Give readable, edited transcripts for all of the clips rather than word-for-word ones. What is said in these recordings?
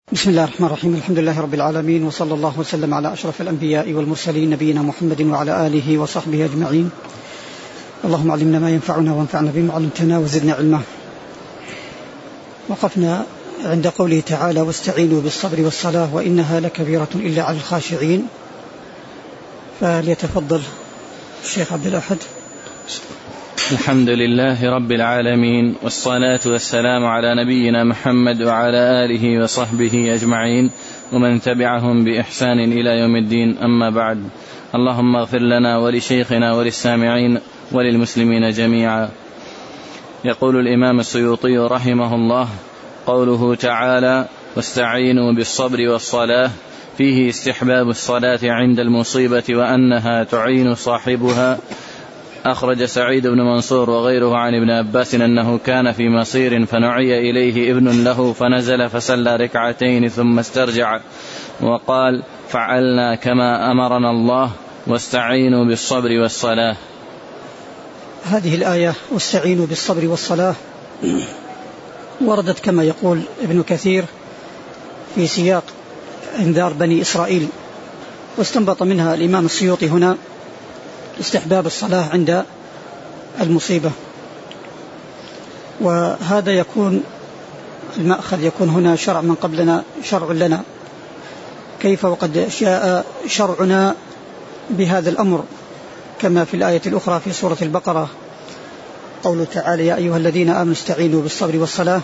بسم الله الرحمن الرحيم. الحمد لله رب العالمين، وصلى الله وسلم على أشرف الأنبياء والمرسلين نبينا محمد وعلى آله وصحبه أجمعين. اللهم علمنا ما ينفعنا وانفعنا بما علمتنا وزدنا علما. وقفنا عند قوله تعالى: واستعينوا بالصبر والصلاة وإنها لكبيرة إلا على الخاشعين. فليتفضل الشيخ عبد الأحد. الحمد لله رب العالمين، والصلاة والسلام على نبينا محمد وعلى آله وصحبه أجمعين ومن تبعهم بإحسان إلى يوم الدين. أما بعد، اللهم اغفر لنا ولشيخنا وللسامعين وللمسلمين جميعا. يقول الإمام السيوطي رحمه الله: قوله تعالى: واستعينوا بالصبر والصلاة، فيه استحباب الصلاة عند المصيبة وأنها تعين صاحبها. أخرج سعيد بن منصور وغيره عن ابن عباس أنه كان في مصير فنعي إليه ابن له فنزل فصلى ركعتين ثم استرجع وقال: فعلنا كما أمرنا الله واستعينوا بالصبر والصلاة. هذه الآية واستعينوا بالصبر والصلاة وردت كما يقول ابن كثير في سياق انذار بني إسرائيل، واستنبط منها الإمام السيوطي هنا استحباب الصلاة عند المصيبة. وهذا يكون المأخذ يكون هنا شرع من قبلنا شرع لنا، كيف وقد شاء شرعنا بهذا الأمر، كما في الآية الأخرى في سورة البقرة قوله تعالى: يا أيها الذين آمنوا استعينوا بالصبر والصلاة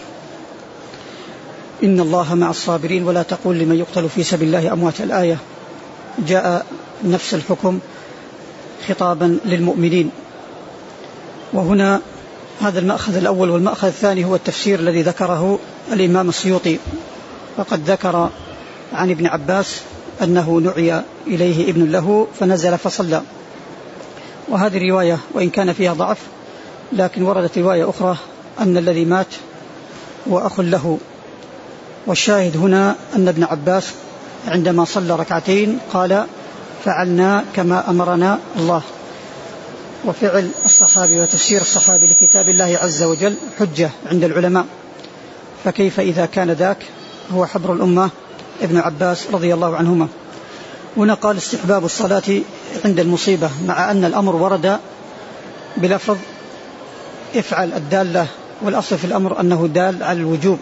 إن الله مع الصابرين ولا تقول لمن يقتل في سبيل الله أموات. الآية جاء نفس الحكم خطابا للمؤمنين. وهنا هذا المأخذ الأول. والمأخذ الثاني هو التفسير الذي ذكره الإمام السيوطي، فقد ذكر عن ابن عباس أنه نعي إليه ابن له فنزل فصلى، وهذه رواية وإن كان فيها ضعف، لكن وردت رواية أخرى أن الذي مات هو أخ له. والشاهد هنا أن ابن عباس عندما صلى ركعتين قال: فعلنا كما أمرنا الله. وفعل الصحابي وتفسير الصحابي لكتاب الله عز وجل حجة عند العلماء، فكيف إذا كان ذاك هو حبر الأمة ابن عباس رضي الله عنهما. هنا قال: استحباب الصلاة عند المصيبة، مع أن الأمر ورد بلفظ افعل الدالة، والأصل في الأمر أنه دال على الوجوب،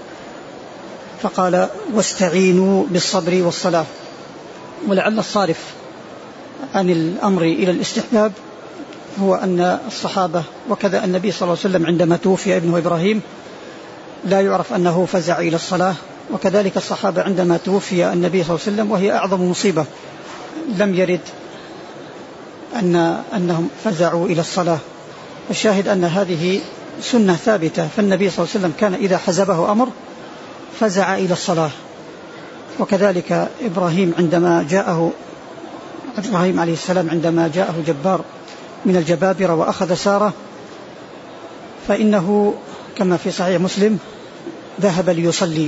فقال: واستعينوا بالصبر والصلاة. ولعل الصارف عن الأمر إلى الاستحباب هو أن الصحابة وكذا النبي صلى الله عليه وسلم عندما توفي ابنه إبراهيم لا يعرف أنه فزع إلى الصلاة، وكذلك الصحابة عندما توفي النبي صلى الله عليه وسلم وهي أعظم مصيبة لم يرد أنهم فزعوا إلى الصلاة. الشاهد أن هذه سنة ثابتة، فالنبي صلى الله عليه وسلم كان إذا حزبه أمر فزع إلى الصلاة. وكذلك إبراهيم عليه السلام عندما جاءه جبار من الجبابرة وأخذ سارة، فإنه كما في صحيح مسلم ذهب ليصلي.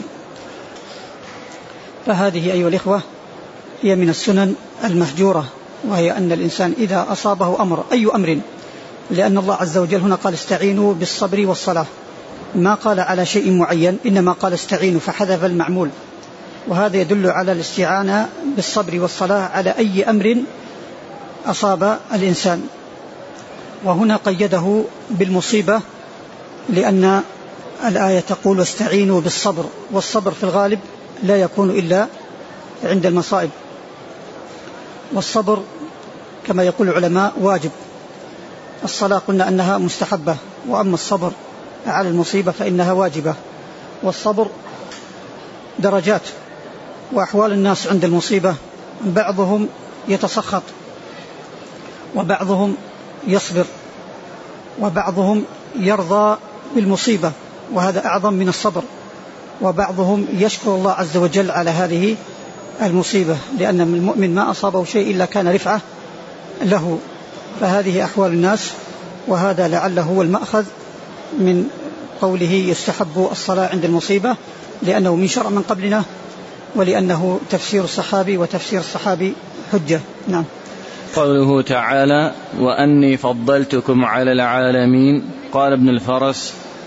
فهذه أيها الإخوة هي من السنن المهجورة، وهي أن الإنسان إذا أصابه أمر أي أمر، لأن الله عز وجل هنا قال: استعينوا بالصبر والصلاة، ما قال على شيء معين، إنما قال استعينوا فحذف المعمول، وهذا يدل على الاستعانة بالصبر والصلاة على أي أمر أصاب الإنسان. وهنا قيده بالمصيبة، لأن الآية تقول: واستعينوا بالصبر، والصبر في الغالب لا يكون إلا عند المصائب، والصبر كما يقول العلماء واجب. الصلاة قلنا أنها مستحبة، وأما الصبر على المصيبة فإنها واجبة. والصبر درجات، وأحوال الناس عند المصيبة بعضهم يتسخط، وبعضهم يصبر، وبعضهم يرضى بالمصيبة وهذا أعظم من الصبر، وبعضهم يشكر الله عز وجل على هذه المصيبة، لأن المؤمن ما أصابه شيء إلا كان رفعة له. فهذه أحوال الناس، وهذا لعله هو المأخذ من قوله يستحب الصلاة عند المصيبة، لأنه من شرع من قبلنا، ولأنه تفسير الصحابي، وتفسير الصحابي حجة. نعم. قوله تعالى: وأني فضلتكم على العالمين. قال ابن الفرس: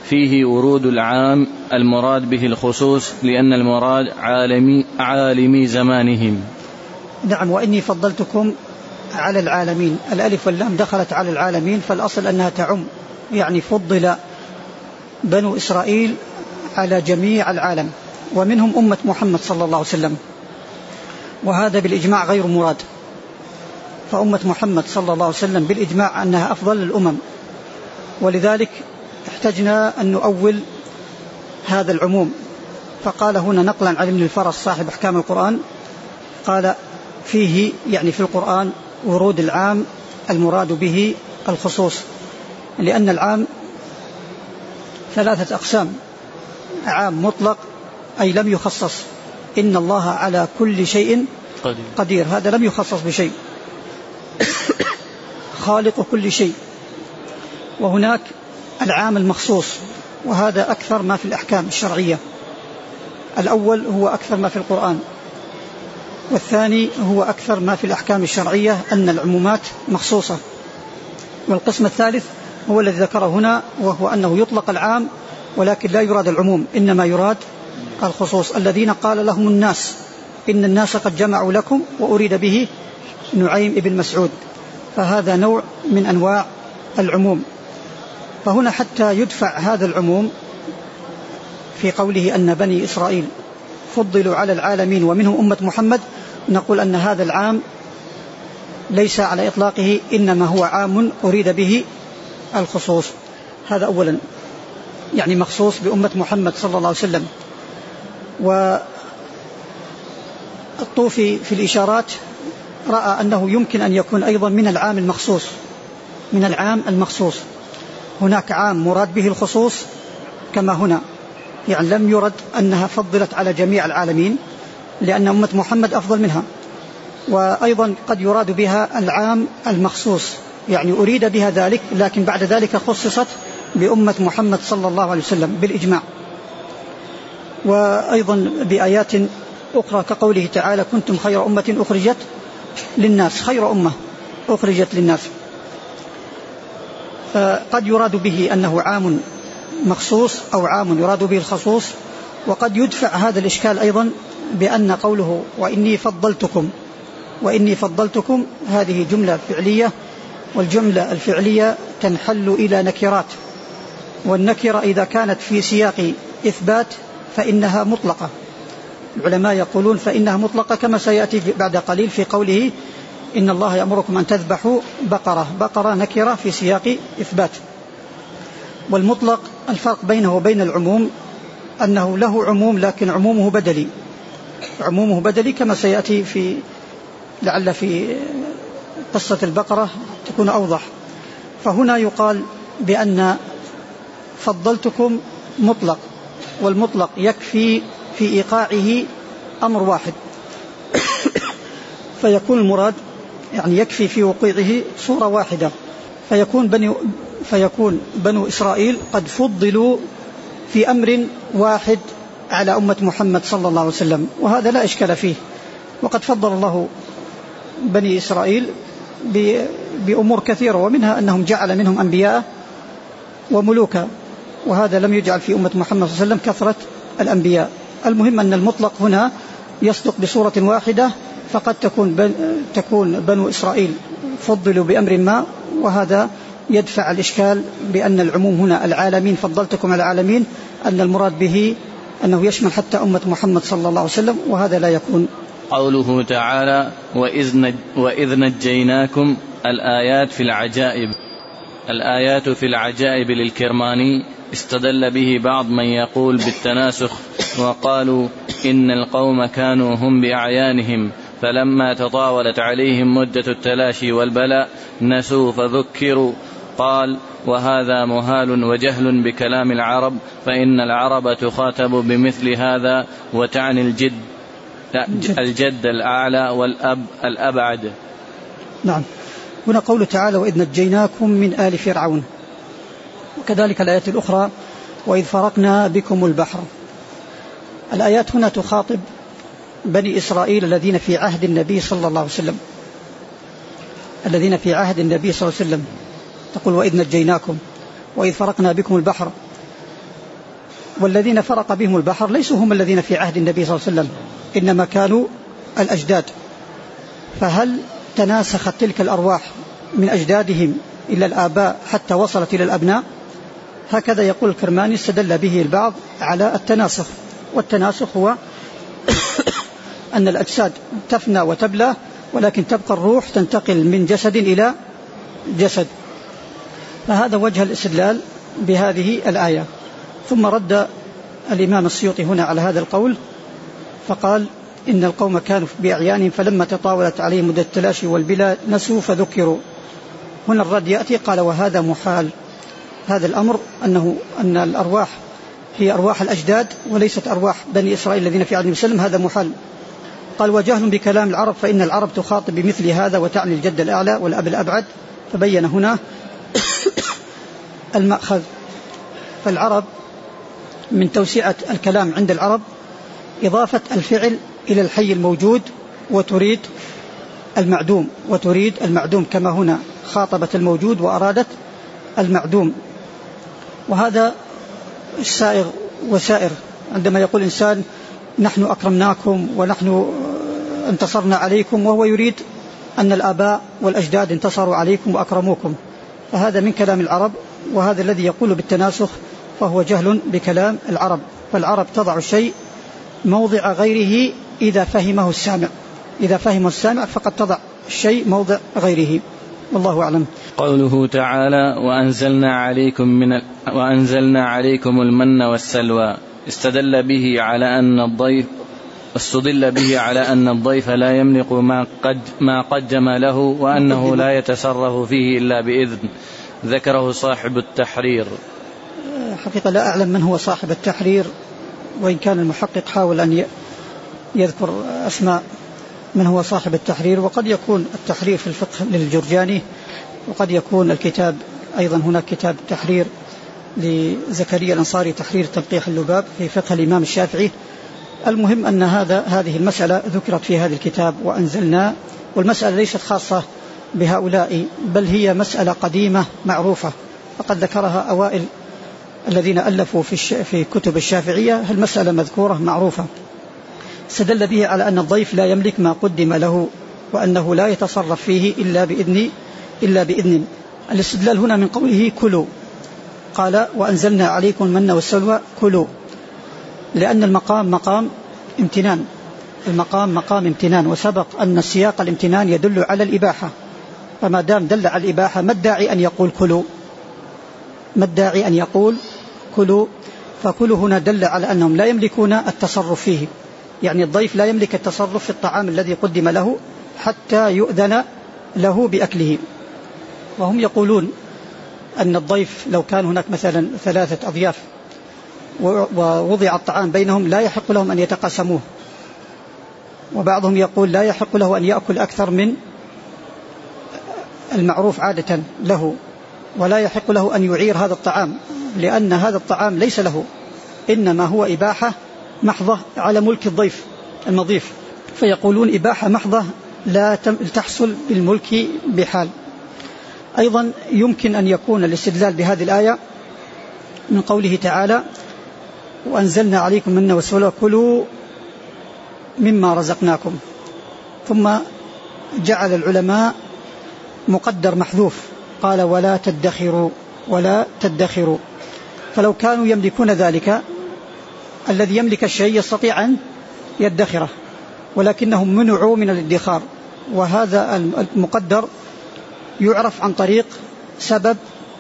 فيه ورود العام المراد به الخصوص لأن المراد عالمي زمانهم. نعم. وإني فضلتكم على العالمين، الألف واللام دخلت على العالمين، فالأصل أنها تعم، يعني فضل بنو إسرائيل على جميع العالم، ومنهم أمة محمد صلى الله عليه وسلم، وهذا بالإجماع غير مراد. فأمة محمد صلى الله عليه وسلم بالإجماع أنها أفضل الأمم، ولذلك احتجنا أن نؤول هذا العموم. فقال هنا نقلا عن ابن الفرس صاحب أحكام القرآن، قال فيه يعني في القرآن ورود العام المراد به الخصوص، لأن العام 3 أقسام: عام مطلق أي لم يخصص، إن الله على كل شيء قدير، هذا لم يخصص بشيء، خالق كل شيء. وهناك العام المخصوص، وهذا أكثر ما في الأحكام الشرعية. الأول هو أكثر ما في القرآن، والثاني هو أكثر ما في الأحكام الشرعية أن العمومات مخصوصة. والقسم الثالث هو الذي ذكره هنا، وهو أنه يطلق العام ولكن لا يراد العموم، إنما يراد الخصوص. الذين قال لهم الناس إن الناس قد جمعوا لكم، وأريد به نعيم ابن مسعود، فهذا نوع من أنواع العموم. فهنا حتى يدفع هذا العموم في قوله أن بني إسرائيل فضلوا على العالمين ومنهم أمة محمد، نقول أن هذا العام ليس على إطلاقه، إنما هو عام أريد به الخصوص. هذا أولا، يعني مخصوص بأمة محمد صلى الله عليه وسلم. والطوفي في الإشارات رأى أنه يمكن أن يكون أيضا من العام المخصوص، من العام المخصوص. هناك عام مراد به الخصوص كما هنا، يعني لم يرد أنها فضلت على جميع العالمين لأن أمة محمد أفضل منها. وأيضا قد يراد بها العام المخصوص، يعني أريد بها ذلك، لكن بعد ذلك خصصت بأمة محمد صلى الله عليه وسلم بالإجماع. وأيضا بآيات أخرى كقوله تعالى كنتم خير أمة أخرجت للناس، خير أمة أخرجت للناس. فقد يراد به أنه عام مخصوص أو عام يراد به الخصوص. وقد يدفع هذا الإشكال أيضا بأن قوله وإني فضلتكم هذه جملة فعلية، والجملة الفعلية تنحل إلى نكرات، والنكرة إذا كانت في سياق إثبات فإنها مطلقة. العلماء يقولون فإنها مطلقة كما سيأتي بعد قليل في قوله إن الله يأمركم أن تذبحوا بقرة نكرة في سياق إثبات. والمطلق الفرق بينه وبين العموم أنه له عموم لكن عمومه بدلي كما سيأتي في لعل في قصة البقرة تكون أوضح. فهنا يقال بأن فضلتكم مطلق، والمطلق يكفي في إيقاعه أمر واحد فيكون المراد يعني يكفي في وقوعه صورة واحدة، فيكون بنو إسرائيل قد فضلوا في أمر واحد على أمة محمد صلى الله عليه وسلم، وهذا لا إشكال فيه. وقد فضل الله بني إسرائيل بأمور كثيرة، ومنها أنهم جعل منهم أنبياء وملوكا، وهذا لم يجعل في أمة محمد صلى الله عليه وسلم كثرة الأنبياء. المهم أن المطلق هنا يصدق بصورة واحدة، فقد تكون بنو إسرائيل فضلوا بأمر ما، وهذا يدفع الإشكال بأن العموم هنا العالمين فضلتكم على العالمين، أن المراد به أنه يشمل حتى أمة محمد صلى الله عليه وسلم، وهذا لا يكون. قوله تعالى وإذ نجيناكم، الآيات في العجائب للكرماني استدل به بعض من يقول بالتناسخ، وقالوا إن القوم كانوا هم بأعيانهم، فلما تطاولت عليهم مدة التلاشي والبلاء نسوا فذكروا. قال وهذا مهال وجهل بكلام العرب، فإن العرب تخاطب بمثل هذا وتعني الجد الأعلى والأب الأبعد. نعم. هنا قوله تعالى وإذ نجيناكم من آل فرعون، وكذلك الآيات الأخرى وإذ فرقنا بكم البحر. الآيات هنا تخاطب بني إسرائيل الذين في عهد النبي صلى الله عليه وسلم، تقول وإذ نجيناكم وإذ فرقنا بكم البحر. والذين فرق بهم البحر ليسوا هم الذين في عهد النبي صلى الله عليه وسلم، إنما كانوا الأجداد. فهل تناسخت تلك الأرواح من أجدادهم إلى الآباء حتى وصلت إلى الأبناء؟ هكذا يقول الكرماني، استدل به البعض على التناسخ. والتناسخ هو أن الأجساد تفنى وتبلى، ولكن تبقى الروح تنتقل من جسد إلى جسد. فهذا وجه الاستدلال بهذه الآية. ثم رد الإمام السيوطي هنا على هذا القول فقال: إن القوم كانوا بأعيانهم فلما تطاولت عليهم مدة التلاشي والبلا نسوا فذكروا. هنا الرد يأتي، قال: وهذا محال. هذا الأمر أن الأرواح هي أرواح الأجداد وليست أرواح بني إسرائيل الذين في عهد النبي صلى الله عليه وسلم، هذا محال. قال: وجهل بكلام العرب، فإن العرب تخاطب بمثل هذا وتعني الجد الأعلى والأب الأبعد. فبين هنا المأخذ. فالعرب من توسعة الكلام عند العرب إضافة الفعل إلى الحي الموجود وتريد المعدوم، كما هنا خاطبت الموجود وأرادت المعدوم. وهذا السائغ وسائر. عندما يقول إنسان: نحن أكرمناكم ونحن انتصرنا عليكم، وهو يريد أن الآباء والأجداد انتصروا عليكم وأكرموكم، فهذا من كلام العرب. وهذا الذي يقول بالتناسخ فهو جهل بكلام العرب. فالعرب تضع الشيء موضع غيره إذا فهمه السامع فقد تضع الشيء موضع غيره. والله أعلم. قوله تعالى: وأنزلنا عليكم المن والسلوى، استدل به على أن الضيف لا يملك ما قدم له، وأنه لا يتصرف فيه إلا بإذن. ذكره صاحب التحرير. حقيقة لا أعلم من هو صاحب التحرير، وإن كان المحقق حاول أن يذكر أسماء من هو صاحب التحرير. وقد يكون التحرير في الفقه للجرجاني، وقد يكون الكتاب أيضا هناك كتاب تحرير لزكريا الأنصاري، تحرير تنقيح اللباب في فقه الإمام الشافعي. المهم أن هذه المسألة ذكرت في هذا الكتاب وأنزلنا، والمسألة ليست خاصة بهؤلاء، بل هي مسألة قديمة معروفة، فقد ذكرها أوائل الذين ألفوا في كتب الشافعية. المسألة مذكورة معروفة. استدل به على أن الضيف لا يملك ما قدم له، وأنه لا يتصرف فيه إلا بإذن. الاستدلال هنا من قوله كلوا، قال: وأنزلنا عليكم المن والسلوى كلوا، لأن المقام مقام امتنان، وسبق أن السياق الامتنان يدل على الإباحة، فما دام دل على الإباحة ما الداعي أن يقول كلوا. فكلوا هنا دل على أنهم لا يملكون التصرف فيه، يعني الضيف لا يملك التصرف في الطعام الذي قدم له حتى يؤذن له بأكله. وهم يقولون أن الضيف لو كان هناك مثلا 3 أضياف ووضع الطعام بينهم لا يحق لهم أن يتقاسموه، وبعضهم يقول لا يحق له أن يأكل أكثر من المعروف عادة له، ولا يحق له أن يعير هذا الطعام، لأن هذا الطعام ليس له، إنما هو إباحة محضة على ملك الضيف المضيف. فيقولون إباحة محضة لا تحصل بالملك بحال. أيضا يمكن أن يكون الاستدلال بهذه الآية من قوله تعالى: وأنزلنا عليكم المن والسلوى كلوا مما رزقناكم. ثم جعل العلماء مقدر محذوف، قال: ولا تدخروا. فلو كانوا يملكون ذلك، الذي يملك الشيء يستطيع أن يدخره، ولكنهم منعوا من الادخار. وهذا المقدر يعرف عن طريق سبب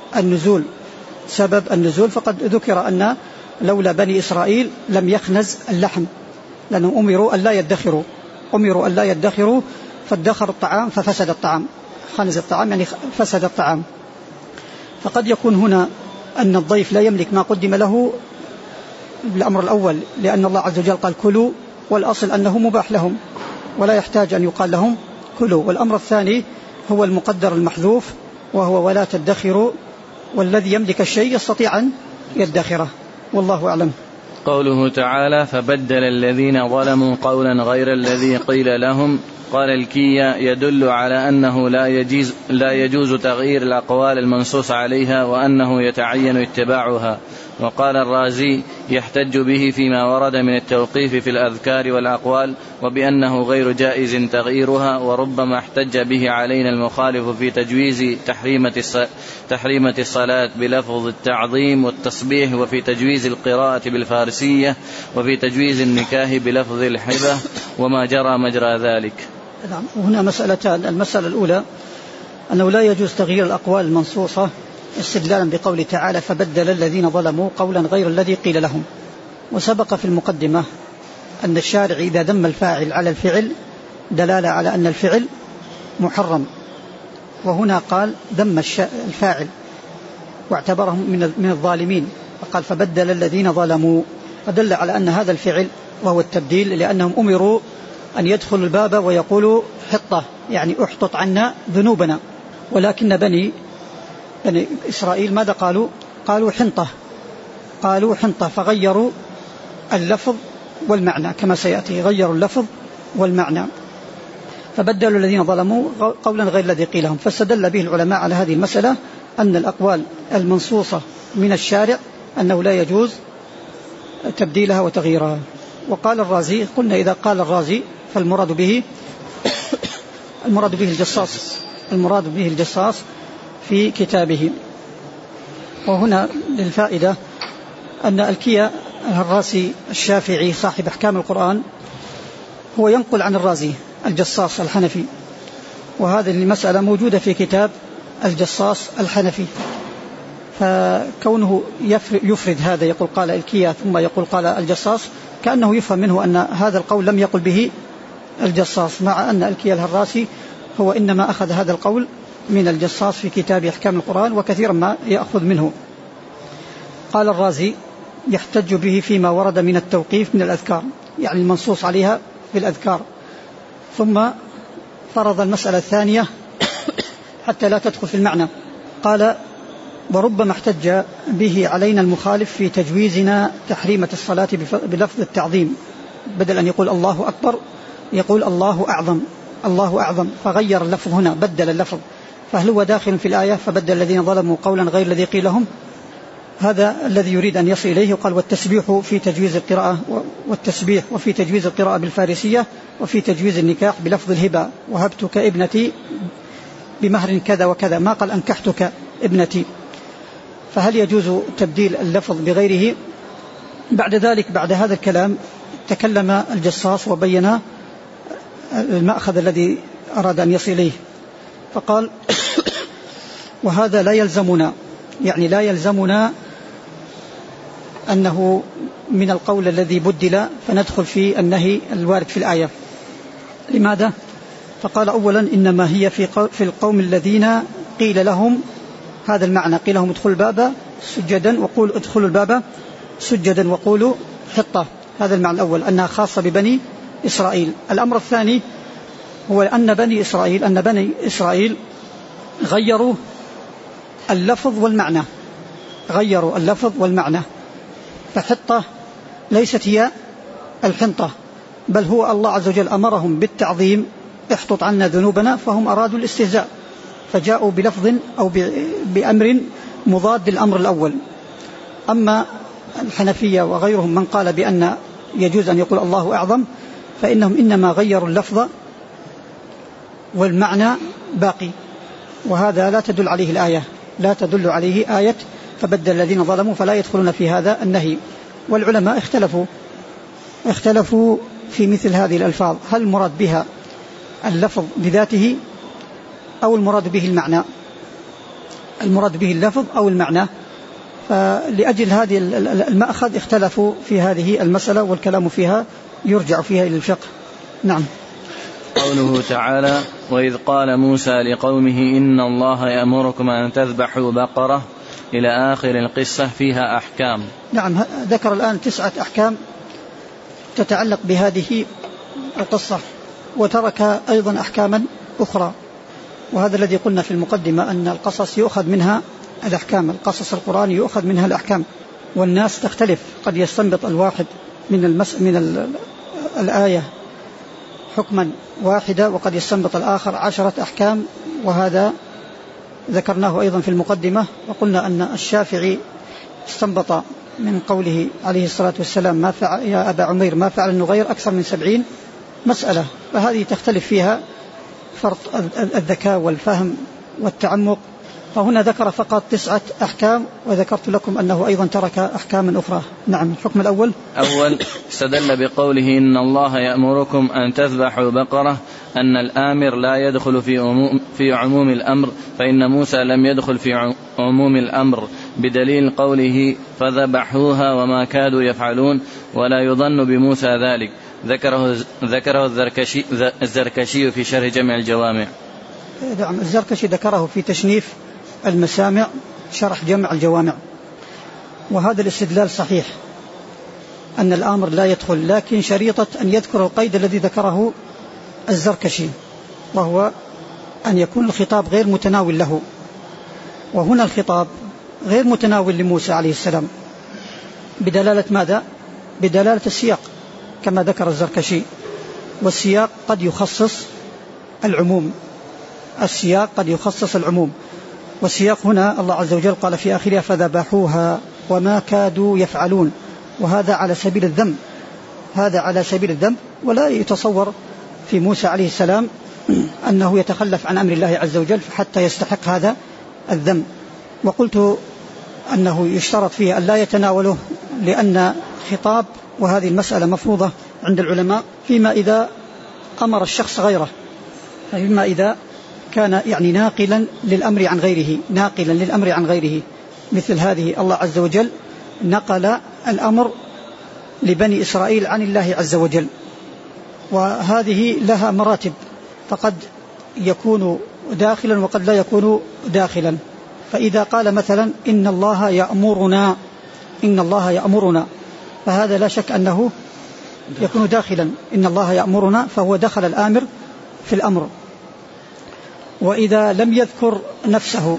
النزول. فقد ذكر أن لولا بني إسرائيل لم يخنز اللحم، لأنهم أمروا أن لا يدخروا فادخروا الطعام ففسد الطعام. خنز الطعام يعني فسد الطعام. فقد يكون هنا أن الضيف لا يملك ما قدم له بالأمر الأول، لأن الله عز وجل قال كلوا، والأصل أنه مباح لهم ولا يحتاج أن يقال لهم كلوا. والأمر الثاني هو المقدر المحذوف، وهو ولا تدخروا، والذي يملك الشيء يستطيع أن يدخره. والله أعلم. قوله تعالى: فبدل الذين ظلموا قولا غير الذي قيل لهم قال الكية يدل على أنه لا يجوز تغيير الأقوال المنصوص عليها وأنه يتعين اتباعها. وقال الرازي يحتج به فيما ورد من التوقيف في الأذكار والأقوال وبأنه غير جائز تغييرها، وربما احتج به علينا المخالف في تجويز تحريمة الصلاة بلفظ التعظيم والتصبيح، وفي تجويز القراءة بالفارسية، وفي تجويز النكاه بلفظ الحبة وما جرى مجرى ذلك. نعم. وهنا مسألتان. المسألة الأولى أنه لا يجوز تغيير الأقوال المنصوصة استدلالا بقول تعالى فبدل الذين ظلموا قولا غير الذي قيل لهم. وسبق في المقدمة أن الشارع إذا دم الفاعل على الفعل دلالة على أن الفعل محرم، وهنا قال دم الفاعل واعتبرهم من الظالمين، فقال فبدل الذين ظلموا، فدل على أن هذا الفعل وهو التبديل، لأنهم أمروا أن يدخلوا الباب ويقولوا حطة، يعني احطط عنا ذنوبنا. ولكن بني إسرائيل ماذا قالوا؟ قالوا حنطة، فغيروا اللفظ والمعنى كما سيأتي، غيروا اللفظ والمعنى، فبدلوا الذين ظلموا قولا غير الذي قيل لهم. فاستدل به العلماء على هذه المسألة أن الأقوال المنصوصة من الشارع أنه لا يجوز تبديلها وتغييرها. وقال الرازي، قلنا إذا قال الرازي فالمراد به المراد به الجصاص في كتابه. وهنا للفائدة أن الكية الراسي الشافعي صاحب أحكام القرآن هو ينقل عن الرازي الجصاص الحنفي، وهذه المسألة موجودة في كتاب الجصاص الحنفي، فكونه يفرد هذا يقول قال الكية ثم يقول قال الجصاص كأنه يفهم منه أن هذا القول لم يقل به الجصاص، مع أن الكية الهراسي هو إنما أخذ هذا القول من الجصاص في كتاب أحكام القرآن وكثيرا ما يأخذ منه. قال الرازي يحتج به فيما ورد من التوقيف من الأذكار، يعني المنصوص عليها في الأذكار، ثم فرض المسألة الثانية حتى لا تدخل في المعنى. قال وربما احتج به علينا المخالف في تجويزنا تحريمة الصلاة بلفظ التعظيم، بدل أن يقول الله أكبر يقول الله أعظم، فغير اللفظ هنا، بدل اللفظ. فهل هو داخل في الآية فبدل الذين ظلموا قولا غير الذي قيل لهم؟ هذا الذي يريد أن يصل إليه. قال والتسبيح في تجويز القراءة، والتسبيح وفي تجويز القراءة بالفارسية، وفي تجويز النكاح بلفظ الهبة، وهبتك ابنتي بمهر كذا وكذا، ما قال أنكحتك ابنتي. فهل يجوز تبديل اللفظ بغيره؟ بعد ذلك بعد هذا الكلام تكلم الجصاص وبين المأخذ الذي أراد أن يصل إليه، فقال وهذا لا يلزمنا، يعني لا يلزمنا أنه من القول الذي بدل فندخل في النهي الوارد في الآية. لماذا؟ فقال أولا إنما هي في القوم الذين قيل لهم هذا المعنى، قيل لهم ادخلوا الباب سجدا وقولوا ادخلوا الباب سجدا وقولوا حطة، هذا المعنى الأول أنها خاصة ببني إسرائيل. الأمر الثاني هو أن بني إسرائيل غيروا اللفظ والمعنى، فحطة ليست هي الحنطة، بل هو الله عز وجل أمرهم بالتعظيم احطط عنا ذنوبنا، فهم أرادوا الاستهزاء فجاءوا بلفظ أو بأمر مضاد للأمر الأول. أما الحنفية وغيرهم من قال بأن يجوز أن يقول الله أعظم، فإنهم إنما غيروا اللفظ والمعنى باقي، وهذا لا تدل عليه الآية، لا تدل عليه آية فبدل الذين ظلموا، فلا يدخلون في هذا النهي. والعلماء اختلفوا في مثل هذه الألفاظ، هل المراد بها اللفظ بذاته أو المراد به المعنى، المراد به اللفظ أو المعنى. فلأجل هذه المأخذ اختلفوا في هذه المسألة، والكلام فيها يرجع فيها إلى الفقه. نعم. قوله تعالى وإذ قال موسى لقومه إن الله يأمركم أن تذبحوا بقرة إلى آخر القصة فيها أحكام. نعم، ذكر الآن 9 أحكام تتعلق بهذه القصة، وترك أيضا أحكاما أخرى، وهذا الذي قلنا في المقدمة أن القصص يؤخذ منها الأحكام، القصص القرآني يؤخذ منها الأحكام، والناس تختلف، قد يستنبط الواحد من الآية حكما واحدا وقد يستنبط الآخر 10 أحكام، وهذا ذكرناه أيضا في المقدمة، وقلنا أن الشافعي استنبط من قوله عليه الصلاة والسلام ما فعل يا أبا عمير ما فعل النغير أكثر من 70 مسألة، فهذه تختلف فيها فرط الذكاء والفهم والتعمق، فهنا ذكر فقط 9 أحكام، وذكرت لكم أنه أيضا ترك أحكاما أخرى. نعم. الحكم الأول استدل بقوله إن الله يأمركم أن تذبحوا بقرة أن الآمر لا يدخل في عموم الأمر، فإن موسى لم يدخل في عموم الأمر، بدليل قوله فذبحوها وما كادوا يفعلون، ولا يظن بموسى ذلك. ذكره الزركشي في شرح جمع الجوامع. نعم، الزركشي ذكره في تشنيف المسامع شرح جمع الجوامع، وهذا الاستدلال صحيح أن الآمر لا يدخل، لكن شريطة أن يذكر القيد الذي ذكره الزركشي، وهو أن يكون الخطاب غير متناول له، وهنا الخطاب غير متناول لموسى عليه السلام بدلالة ماذا؟ بدلالة السياق كما ذكر الزركشي، والسياق قد يخصص العموم، السياق قد يخصص العموم، والسياق هنا الله عز وجل قال في آخرها فذبحوها وما كادوا يفعلون، وهذا على سبيل الذم، هذا على سبيل الذم، ولا يتصور في موسى عليه السلام أنه يتخلف عن أمر الله عز وجل حتى يستحق هذا الذم. وقلت أنه يشترط فيه أن لا يتناوله، لأن خطاب وهذه المسألة مفروضة عند العلماء فيما إذا أمر الشخص غيره، فيما إذا كان يعني ناقلا للأمر عن غيره، ناقلا للأمر عن غيره، مثل هذه الله عز وجل نقل الأمر لبني إسرائيل عن الله عز وجل، وهذه لها مراتب، فقد يكون داخلا وقد لا يكون داخلا. فإذا قال مثلا إن الله يأمرنا، إن الله يأمرنا، فهذا لا شك أنه يكون داخلا، إن الله يأمرنا فهو دخل الآمر في الأمر. وإذا لم يذكر نفسه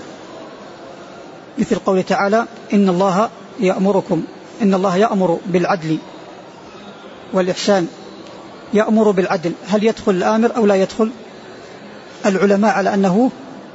مثل قوله تعالى إن الله يأمركم، إن الله يأمر بالعدل والإحسان، يأمر بالعدل، هل يدخل الآمر أو لا يدخل؟ العلماء على أنه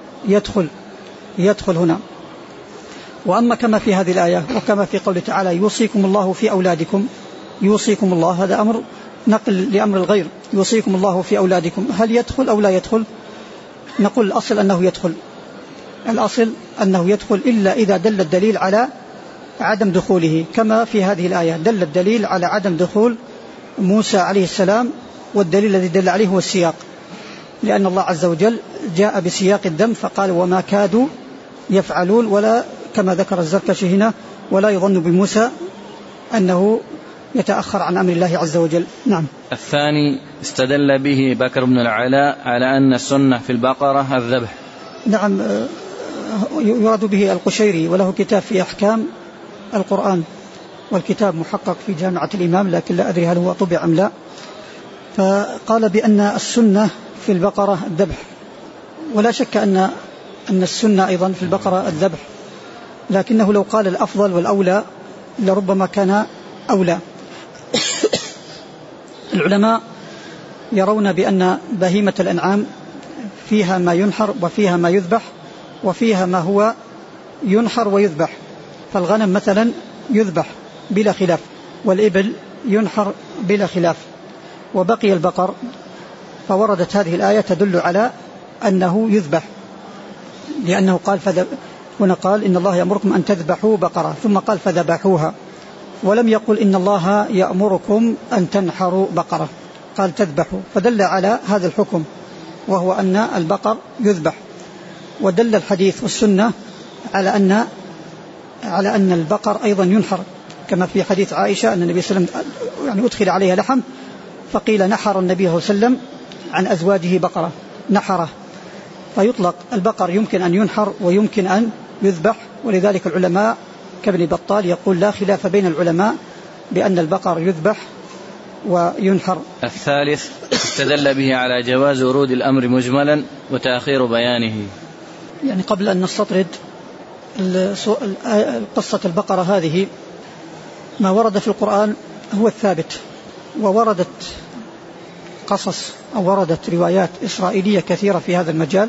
يدخل هنا. وأما كما في هذه الآية وكما في قوله تعالى يوصيكم الله في أولادكم، يوصيكم الله، هذا أمر نقل لأمر الغير، يوصيكم الله في أولادكم، هل يدخل أو لا يدخل؟ نقول الأصل أنه يدخل، الأصل أنه يدخل إلا إذا دل الدليل على عدم دخوله، كما في هذه الآية دل الدليل على عدم دخول موسى عليه السلام، والدليل الذي دل عليه هو السياق، لأن الله عز وجل جاء بسياق الذم فقال وما كادوا يفعلون، ولا كما ذكر الزركشي هنا ولا يظن بموسى أنه يتأخر عن أمر الله عز وجل. نعم. الثاني استدل به بكر بن العلاء على أن السنة في البقرة الذبح. نعم، يراد به القشيري، وله كتاب في أحكام القرآن، والكتاب محقق في جامعة الإمام، لكن لا أدري هل هو طبع أم لا. فقال بأن السنة في البقرة الذبح، ولا شك أن السنة أيضا في البقرة الذبح، لكنه لو قال الأفضل والأولى لربما كان أولى. العلماء يرون بأن بهيمة الأنعام فيها ما ينحر وفيها ما يذبح، وفيها ما هو ينحر ويذبح، فالغنم مثلا يذبح بلا خلاف، والإبل ينحر بلا خلاف، وبقي البقر، فوردت هذه الآية تدل على أنه يذبح، لأنه قال هنا قال إن الله يأمركم أن تذبحوا بقرة، ثم قال فذبحوها، ولم يقل إن الله يأمركم أن تنحروا بقرة، قال تذبحوا، فدل على هذا الحكم وهو أن البقر يذبح. ودل الحديث والسنة على أن البقر أيضا ينحر، كما في حديث عائشة أن النبي صلى الله عليه وسلم يعني أدخل عليها لحم، فقيل نحر النبي صلى الله عليه وسلم عن أزواجه بقرة، نحره، فيطلق البقر يمكن أن ينحر ويمكن أن يذبح، ولذلك العلماء كابن بطال يقول لا خلاف بين العلماء بأن البقر يذبح وينحر. الثالث استدل به على جواز ورود الأمر مجملا وتأخير بيانه. يعني قبل أن نستطرد قصة البقرة هذه، ما ورد في القرآن هو الثابت، ووردت قصص أو وردت روايات إسرائيلية كثيرة في هذا المجال،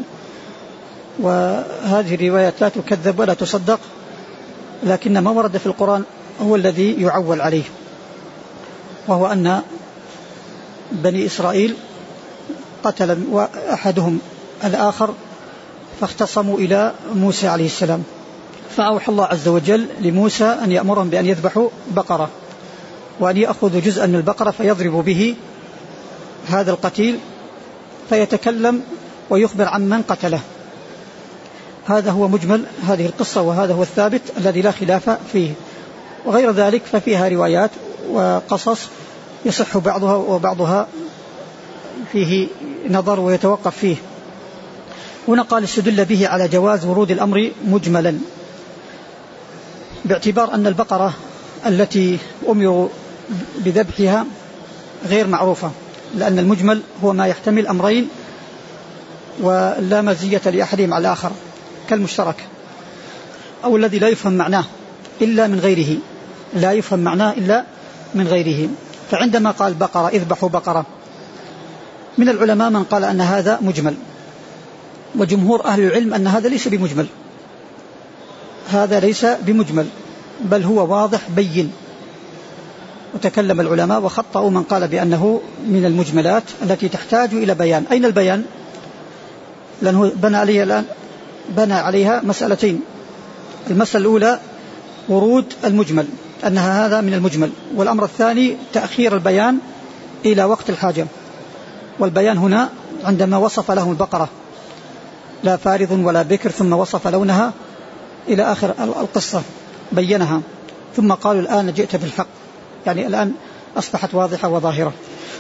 وهذه الروايات لا تكذب ولا تصدق، لكن ما ورد في القرآن هو الذي يعول عليه، وهو أن بني إسرائيل قتل أحدهم الآخر فاختصموا إلى موسى عليه السلام، فأوحى الله عز وجل لموسى أن يأمرهم بأن يذبحوا بقرة، وأن يأخذوا جزءا من البقرة فيضربوا به هذا القتيل فيتكلم ويخبر عن من قتله. هذا هو مجمل هذه القصة، وهذا هو الثابت الذي لا خلاف فيه. وغير ذلك ففيها روايات وقصص يصح بعضها وبعضها فيه نظر ويتوقف فيه. هنا قال استدل به على جواز ورود الأمر مجملا، باعتبار أن البقرة التي أمروا بذبحها غير معروفة، لأن المجمل هو ما يحتمل أمرين ولا مزية لأحدهم على الآخر، كالمشترك أو الذي لا يفهم معناه إلا من غيره، لا يفهم معناه إلا من غيره. فعندما قال بقرة اذبحوا بقرة، من العلماء من قال أن هذا مجمل، وجمهور أهل العلم أن هذا ليس بمجمل، هذا ليس بمجمل بل هو واضح بين. وتكلم العلماء وخطأوا من قال بأنه من المجملات التي تحتاج إلى بيان. أين البيان؟ لأنه بنى عليها مسألتين. المسألة الأولى ورود المجمل، أنها هذا من المجمل، والأمر الثاني تأخير البيان إلى وقت الحاجة. والبيان هنا عندما وصف لهم البقرة لا فارض ولا بكر، ثم وصف لونها إلى آخر القصة بينها، ثم قالوا الآن جئت بالحق، يعني الآن أصبحت واضحة وظاهرة.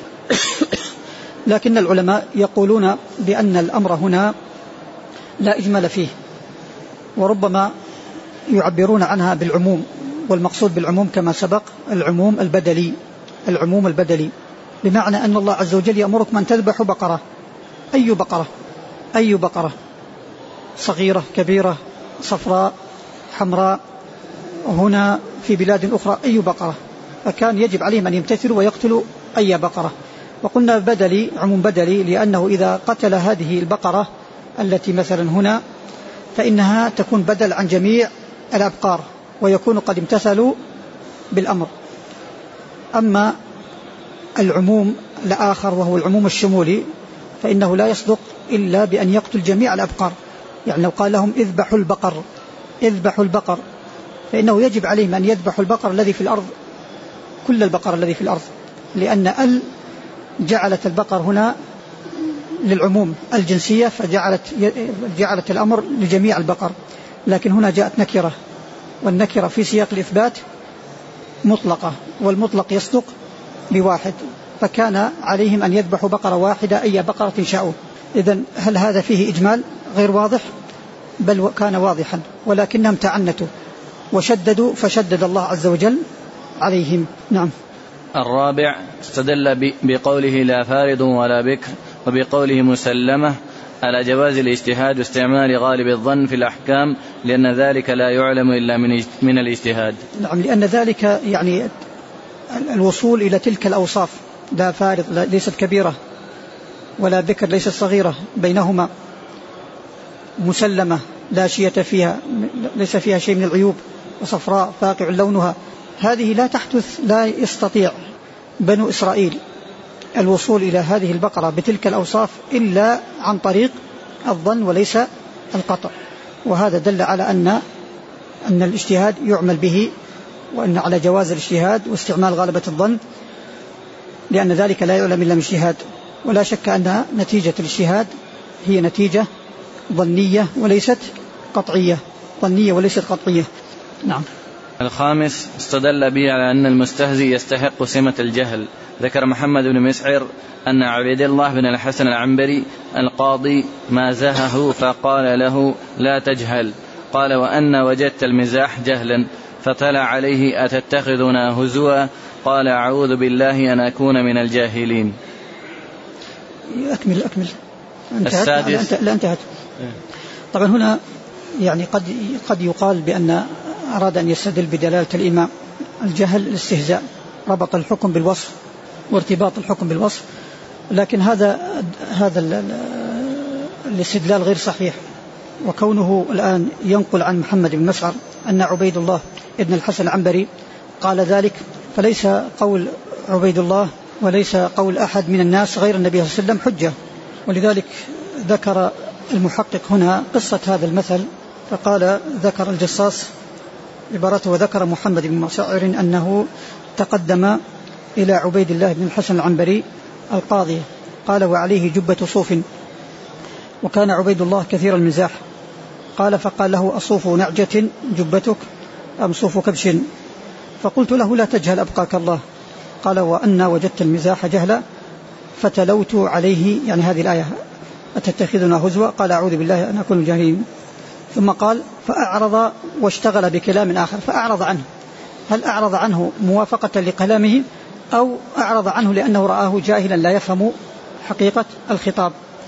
لكن العلماء يقولون بأن الأمر هنا لا إجمال فيه، وربما يعبرون عنها بالعموم، والمقصود بالعموم كما سبق العموم البدلي، العموم البدلي، بمعنى أن الله عز وجل يأمركم أن تذبحوا بقرة، أي بقرة، أي بقرة، صغيرة كبيرة صفراء حمراء، هنا في بلاد أخرى أي بقرة، فكان يجب عليهم أن يمتثلوا ويقتلوا أي بقرة. وقلنا بدلي، عموم بدلي، لأنه إذا قتل هذه البقرة التي مثلا هنا فإنها تكون بدل عن جميع الأبقار، ويكون قد امتثلوا بالأمر. أما العموم الآخر وهو العموم الشمولي فإنه لا يصدق إلا بأن يقتل جميع الأبقار. يعني لو قال لهم اذبحوا البقر، اذبحوا البقر، فإنه يجب عليهم أن يذبحوا البقر الذي في الأرض، كل البقر الذي في الأرض، لأن جعلت البقر هنا للعموم الجنسية، فجعلت الأمر لجميع البقر. لكن هنا جاءت نكرة، والنكرة في سياق الإثبات مطلقة، والمطلق يصدق بواحد، فكان عليهم أن يذبحوا بقرة واحدة أي بقرة شاءوا. إذن هل هذا فيه إجمال غير واضح؟ بل كان واضحا، ولكنهم تعنتوا وشددوا فشدد الله عز وجل عليهم. نعم. الرابع استدل بقوله لا فارض ولا بكر، وبقوله مسلمة على جواز الاجتهاد واستعمال غالب الظن في الأحكام، لأن ذلك لا يعلم إلا من الاجتهاد. نعم، لأن ذلك يعني الوصول إلى تلك الأوصاف، لا فارض ليست كبيرة ولا بكر ليست صغيرة، بينهما مسلمة لا شية فيها، ليس فيها شيء من العيوب، وصفراء فاقع لونها، هذه لا تحدث، لا يستطيع بنو إسرائيل الوصول إلى هذه البقرة بتلك الأوصاف إلا عن طريق الظن وليس القطع. وهذا دل على أن الاجتهاد يعمل به، وأن على جواز الاجتهاد واستعمال غالبة الظن، لأن ذلك لا يعلم إلا من اجتهاد. ولا شك أن نتيجة الاجتهاد هي نتيجة ظنية وليست قطعية، ظنية وليست قطعية. نعم. الخامس استدل به على أن المستهزي يستحق سمة الجهل. ذكر محمد بن مسعر أن عبد الله بن الحسن العنبري القاضي مازحه فقال له لا تجهل، قال وأن وجدت المزاح جهلا، فطلع عليه أتتخذنا هزوا، قال أعوذ بالله أن أكون من الجاهلين. أكمل. السادس. لا انتهت. طبعا هنا يعني قد يقال بأن أراد أن يستدل بدلالة الإمام. الجهل الاستهزاء، ربط الحكم بالوصف، وارتباط الحكم بالوصف لكن هذا الاستدلال غير صحيح. وكونه الآن ينقل عن محمد بن مسعر أن عبيد الله ابن الحسن العنبري قال ذلك، فليس قول عبيد الله وليس قول أحد من الناس غير النبي صلى الله عليه وسلم حجة. ولذلك ذكر المحقق هنا قصة هذا المثل، فقال ذكر الجصاص عبارته وذكر محمد بن مسعر أنه تقدم إلى عبيد الله بن الحسن العنبري القاضي، قال وعليه جبة صوف، وكان عبيد الله كثير المزاح، قال فقال له أصوف نعجة جبتك أم صوف كبش؟ فقلت له لا تجهل أبقاك الله. قال وأنا وجدت المزاح جهلا فتلوت عليه، يعني هذه الآية أتتخذنا هزوا؟ قال أعوذ بالله أن أكون جاهلين. ثم قال فأعرض واشتغل بكلام آخر فأعرض عنه. هل أعرض عنه موافقة لكلامه أو أعرض عنه لأنه رآه جاهلا لا يفهم حقيقة الخطاب؟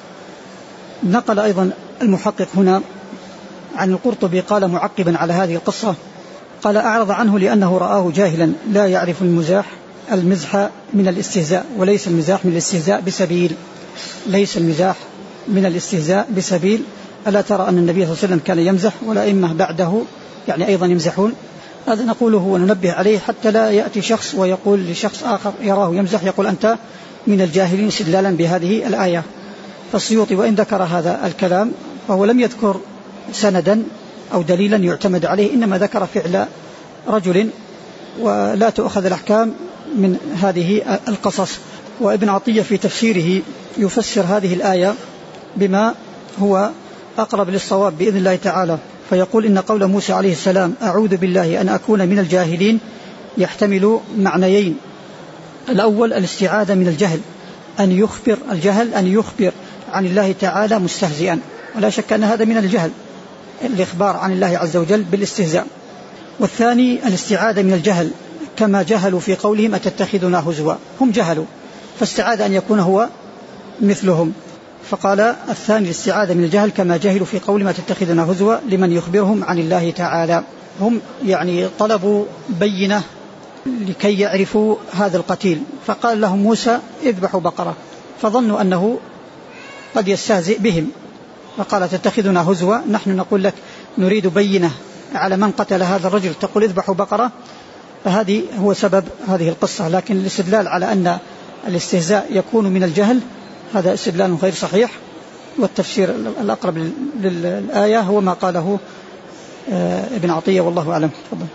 نقل أيضا المحقق هنا عن القرطبي قال معقبا على هذه القصة، قال أعرض عنه لأنه رآه جاهلا لا يعرف المزح من الاستهزاء، وليس المزاح من الاستهزاء بسبيل، ليس المزاح من الاستهزاء بسبيل. ألا ترى أن النبي صلى الله عليه وسلم كان يمزح والأئمة بعده يعني أيضا يمزحون؟ هذا نقوله وننبه عليه حتى لا يأتي شخص ويقول لشخص آخر يراه يمزح يقول أنت من الجاهلين استدلالا بهذه الآية. فالسيوطي وإن ذكر هذا الكلام فهو لم يذكر سندا أو دليلا يعتمد عليه، إنما ذكر فعل رجل ولا تؤخذ الأحكام من هذه القصص. وابن عطية في تفسيره يفسر هذه الآية بما هو أقرب للصواب بإذن الله تعالى، فيقول إن قول موسى عليه السلام أعوذ بالله أن أكون من الجاهلين يحتمل معنيين. الأول الاستعاذة من الجهل، أن يخبر الجهل أن يخبر عن الله تعالى مستهزئا، ولا شك أن هذا من الجهل الإخبار عن الله عز وجل بالاستهزاء. والثاني الاستعاذة من الجهل كما جهلوا في قولهم أتتخذنا هزوا، هم جهلوا فاستعاذ أن يكون هو مثلهم، فقال الثاني الاستعاذة من الجهل كما جهلوا في قولهم أتتخذنا هزوا لمن يخبرهم عن الله تعالى. هم يعني طلبوا بينة لكي يعرفوا هذا القتيل، فقال لهم موسى اذبحوا بقرة، فظنوا أنه قد يستهزئ بهم، فقال تتخذنا هزوا، نحن نقول لك نريد بينة على من قتل هذا الرجل تقول اذبحوا بقرة. فهذه هو سبب هذه القصة. لكن الاستدلال على أن الاستهزاء يكون من الجهل هذا استدلال غير صحيح، والتفسير الأقرب للآية هو ما قاله ابن عطية والله أعلم. تفضل.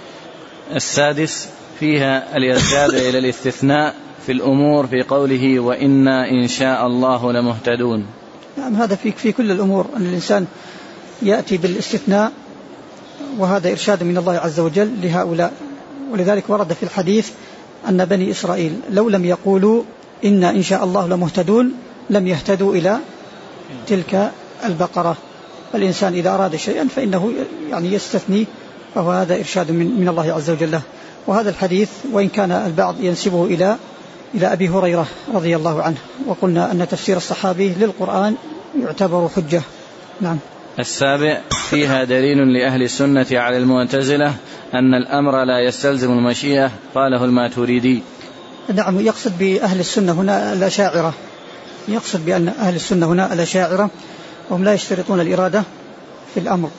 السادس فيها الإرشاد إلى الاستثناء في الأمور في قوله وإنا إن شاء الله لمهتدون. نعم هذا في كل الأمور أن الإنسان يأتي بالاستثناء، وهذا إرشاد من الله عز وجل لهؤلاء. ولذلك ورد في الحديث أن بني إسرائيل لو لم يقولوا إنا إن شاء الله لمهتدون لم يهتدوا إلى تلك البقرة. فالإنسان إذا أراد شيئا فإنه يعني يستثني، فهو هذا إرشاد من الله عز وجل له. وهذا الحديث وإن كان البعض ينسبه إلى أبي هريرة رضي الله عنه، وقلنا أن تفسير الصحابي للقرآن يعتبر حجة. نعم. السابع فيها دليل لأهل السنة على المعتزلة أن الأمر لا يستلزم المشيئة، قاله الماتريدي. نعم يقصد بأهل السنة هنا الأشاعرة، يقصد بأن أهل السنة هنا الأشاعرة، وهم لا يشترطون الإرادة في الأمر،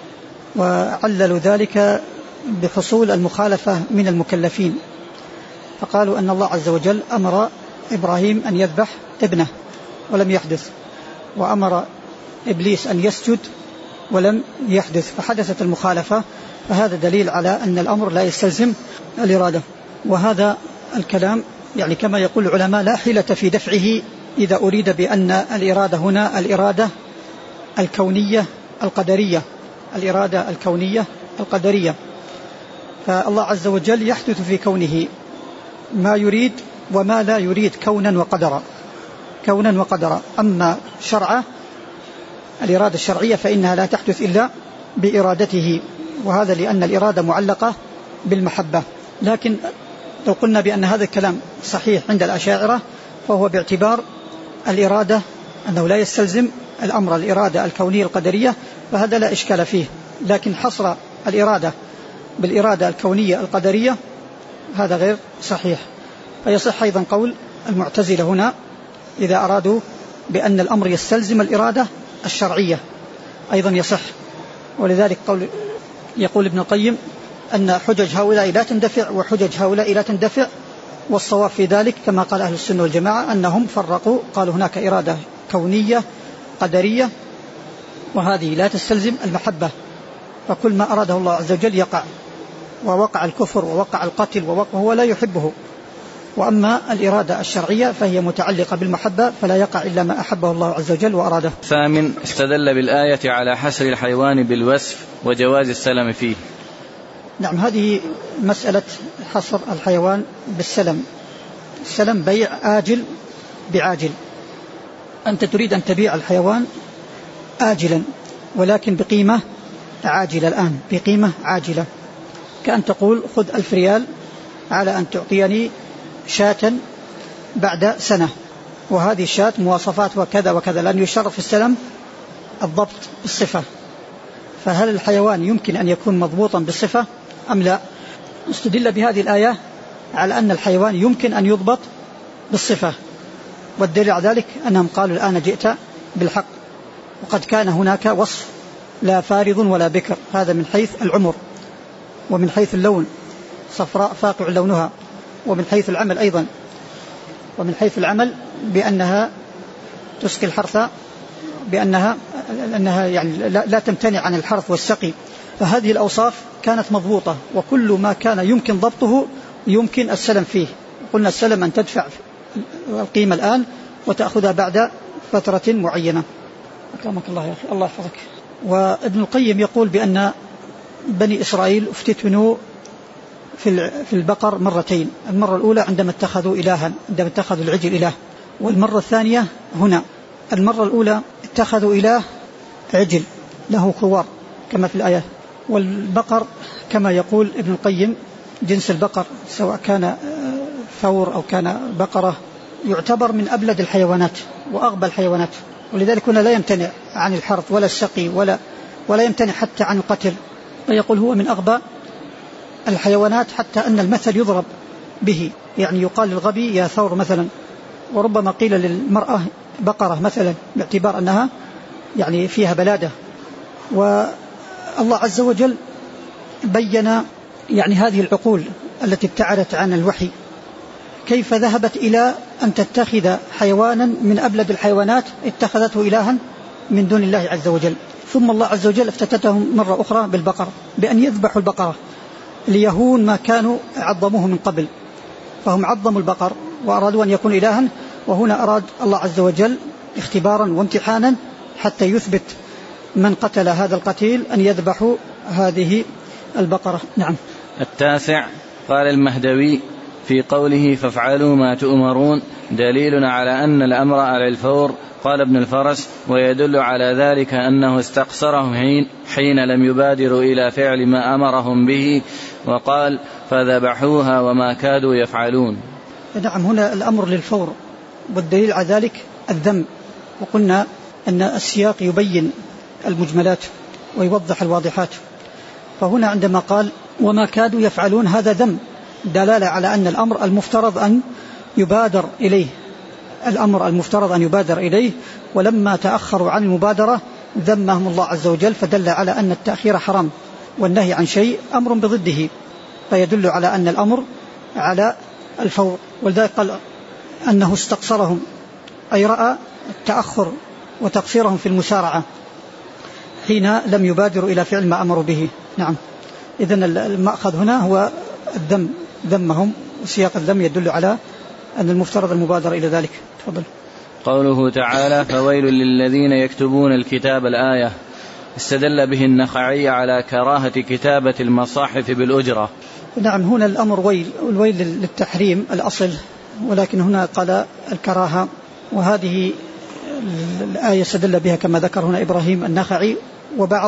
وعللوا ذلك بحصول المخالفة من المكلفين، فقالوا أن الله عز وجل أمر إبراهيم أن يذبح ابنه ولم يحدث، وأمر إبليس أن يسجد ولم يحدث، فحدثت المخالفة، فهذا دليل على أن الأمر لا يستلزم الإرادة. وهذا الكلام يعني كما يقول العلماء لا حيلة في دفعه إذا أريد بأن الإرادة هنا الإرادة الكونية القدرية، الإرادة الكونية القدرية. فالله عز وجل يحدث في كونه ما يريد وما لا يريد كونا وقدرا. أما شرعه الإرادة الشرعية فإنها لا تحدث إلا بإرادته، وهذا لأن الإرادة معلقة بالمحبة. لكن لو قلنا بأن هذا الكلام صحيح عند الأشاعرة فهو باعتبار الإرادة أنه لا يستلزم الأمر الإرادة الكونية القدرية، فهذا لا إشكال فيه. لكن حصر الإرادة بالإرادة الكونية القدرية هذا غير صحيح. فيصح أيضا قول المعتزلة هنا إذا أرادوا بأن الأمر يستلزم الإرادة الشرعية أيضا يصح. ولذلك يقول ابن القيم أن حجج هؤلاء لا تندفع وحجج هؤلاء لا تندفع، والصواب في ذلك كما قال أهل السنة والجماعة أنهم فرقوا، قالوا هناك إرادة كونية قدرية وهذه لا تستلزم المحبة، فكل ما أراده الله عز وجل يقع، ووقع الكفر ووقع القتل وهو لا يحبه. وأما الإرادة الشرعية فهي متعلقة بالمحبة فلا يقع إلا ما أحبه الله عز وجل وأراده. ثامن، استدل بالآية على حسر الحيوان بالوسف وجواز السلم فيه. نعم، هذه مسألة حصر الحيوان بالسلم. السلم بيع آجل بعاجل، أنت تريد أن تبيع الحيوان آجلا ولكن بقيمة عاجلة الآن، بقيمة عاجلة، كأن تقول خذ 1000 ريال على أن تعطيني شاة بعد سنة، وهذه الشاة مواصفات وكذا وكذا، لأن يشرف في السلم الضبط بالصفة، فهل الحيوان يمكن أن يكون مضبوطا بالصفة أم لا؟ استدل بهذه الآية على أن الحيوان يمكن أن يضبط بالصفة، والدليل على ذلك أنهم قالوا الآن جئت بالحق، وقد كان هناك وصف لا فارض ولا بكر، هذا من حيث العمر ومن حيث اللون، صفراء فاقع لونها، ومن حيث العمل أيضا، ومن حيث العمل بأنها تسقي الحرث، بأنها يعني لا تمتنع عن الحرث والسقي، فهذه الأوصاف كانت مضبوطة، وكل ما كان يمكن ضبطه يمكن السلم فيه. قلنا السلم أن تدفع القيمة الآن وتأخذها بعد فترة معينة. أكرمك الله يا أخي، الله يحفظك. وابن القيم يقول بأن بني إسرائيل افتتنوا في البقر مرتين، المرة الأولى عندما اتخذوا إلها، عندما اتخذوا العجل إله، والمرة الثانية هنا. المرة الأولى اتخذوا إله عجل له خوار كما في الآية، والبقر كما يقول ابن القيم جنس البقر سواء كان ثور أو كان بقرة يعتبر من أبلد الحيوانات وأغبى الحيوانات، ولذلك هنا لا يمتنع عن الحرث ولا السقي ولا يمتنع حتى عن القتل، ويقول هو من أغبى الحيوانات، حتى أن المثل يضرب به، يعني يقال للغبي يا ثور مثلا، وربما قيل للمرأة بقرة مثلا باعتبار أنها يعني فيها بلادة. والله عز وجل بين يعني هذه العقول التي ابتعدت عن الوحي كيف ذهبت إلى أن تتخذ حيوانا من أبلد الحيوانات اتخذته إلها من دون الله عز وجل. ثم الله عز وجل افتتتهم مرة أخرى بالبقر بأن يذبحوا البقرة ليهون ما كانوا عظموه من قبل، فهم عظموا البقر وأرادوا أن يكون إلها، وهنا أراد الله عز وجل اختبارا وامتحانا حتى يثبت من قتل هذا القتيل أن يذبحوا هذه البقرة. نعم. التاسع، قال المهدوي في قوله فافعلوا ما تؤمرون دليل على أن الأمر على الفور. قال ابن الفرس ويدل على ذلك أنه استقصرهم حين لم يبادروا إلى فعل ما أمرهم به، وقال فذبحوها وما كادوا يفعلون. نعم، هنا الأمر للفور، والدليل على ذلك الذم، وقلنا أن السياق يبين المجملات ويوضح الواضحات، فهنا عندما قال وما كادوا يفعلون هذا ذم، دلالة على أن الأمر المفترض أن يبادر إليه، الأمر المفترض أن يبادر إليه، ولما تأخروا عن المبادرة ذمهم الله عز وجل، فدل على أن التأخير حرام، والنهي عن شيء أمر بضده، فيدل على أن الأمر على الفور. ولذلك قال أنه استقصرهم، أي رأى التأخر وتقصيرهم في المسارعة حين لم يبادروا إلى فعل ما أمروا به. نعم، إذن المأخذ هنا هو الذم، ذمهم، وسياق الذم يدل على أن المفترض المبادرة إلى ذلك. تفضل. قوله تعالى فويل للذين يكتبون الكتاب، الآية استدل به النخعي على كراهة كتابة المصاحف بالأجرة. نعم، هنا الأمر ويل، والويل للتحريم الأصل، ولكن هنا قال الكراهة، وهذه الآية استدل بها كما ذكر هنا إبراهيم النخعي وبعض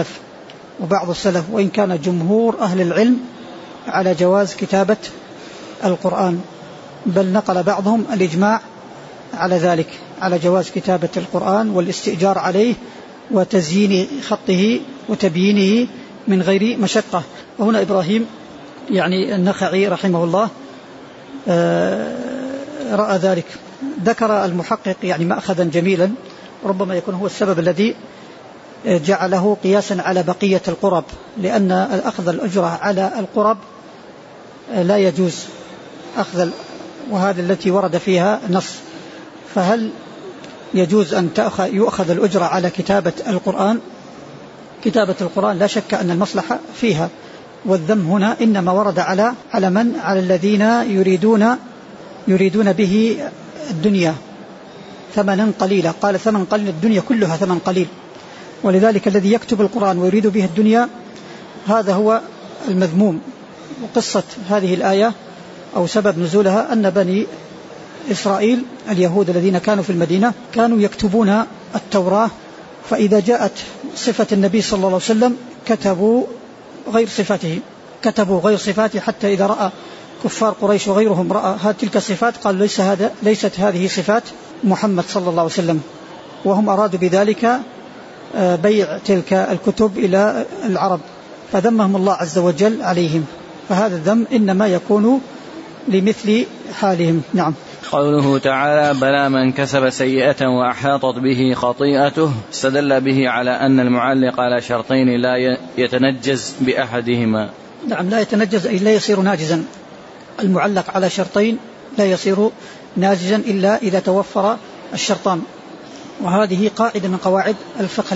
السلف، وإن كان جمهور أهل العلم على جواز كتابة القرآن، بل نقل بعضهم الإجماع على ذلك، على جواز كتابة القرآن والاستئجار عليه وتزيين خطه وتبيينه من غير مشقة. وهنا إبراهيم يعني النخعي رحمه الله رأى ذلك. ذكر المحقق يعني مأخذا جميلا ربما يكون هو السبب الذي جعله قياسا على بقية القرب، لأن أخذ الأجرة على القرب لا يجوز أخذ، وهذا التي ورد فيها نص. فهل يجوز أن يؤخذ الأجرة على كتابة القرآن؟ كتابة القرآن لا شك أن المصلحة فيها، والذم هنا إنما ورد على الذين يريدون به الدنيا ثمنا قليلا. قال ثمن قليل، الدنيا كلها ثمن قليل، ولذلك الذي يكتب القرآن ويريد به الدنيا هذا هو المذموم. وقصة هذه الآية أو سبب نزولها أن بني إسرائيل اليهود الذين كانوا في المدينة كانوا يكتبون التوراة، فإذا جاءت صفة النبي صلى الله عليه وسلم كتبوا غير صفاته، حتى إذا رأى كفار قريش وغيرهم رأى تلك الصفات قال ليست هذه صفات محمد صلى الله عليه وسلم، وهم أرادوا بذلك بيع تلك الكتب إلى العرب، فذمهم الله عز وجل عليهم. فهذا الذم إنما يكون لمثل حالهم. نعم. قوله تعالى بلى من كسب سيئة وأحاطت به خطيئته، استدل به على أن المعلق على شرطين لا يتنجز بأحدهما. نعم، لا يتنجز أي لا يصير ناجزا. المعلق على شرطين لا يصير ناجزا إلا إذا توفر الشرطان، وهذه قاعدة من قواعد الفقه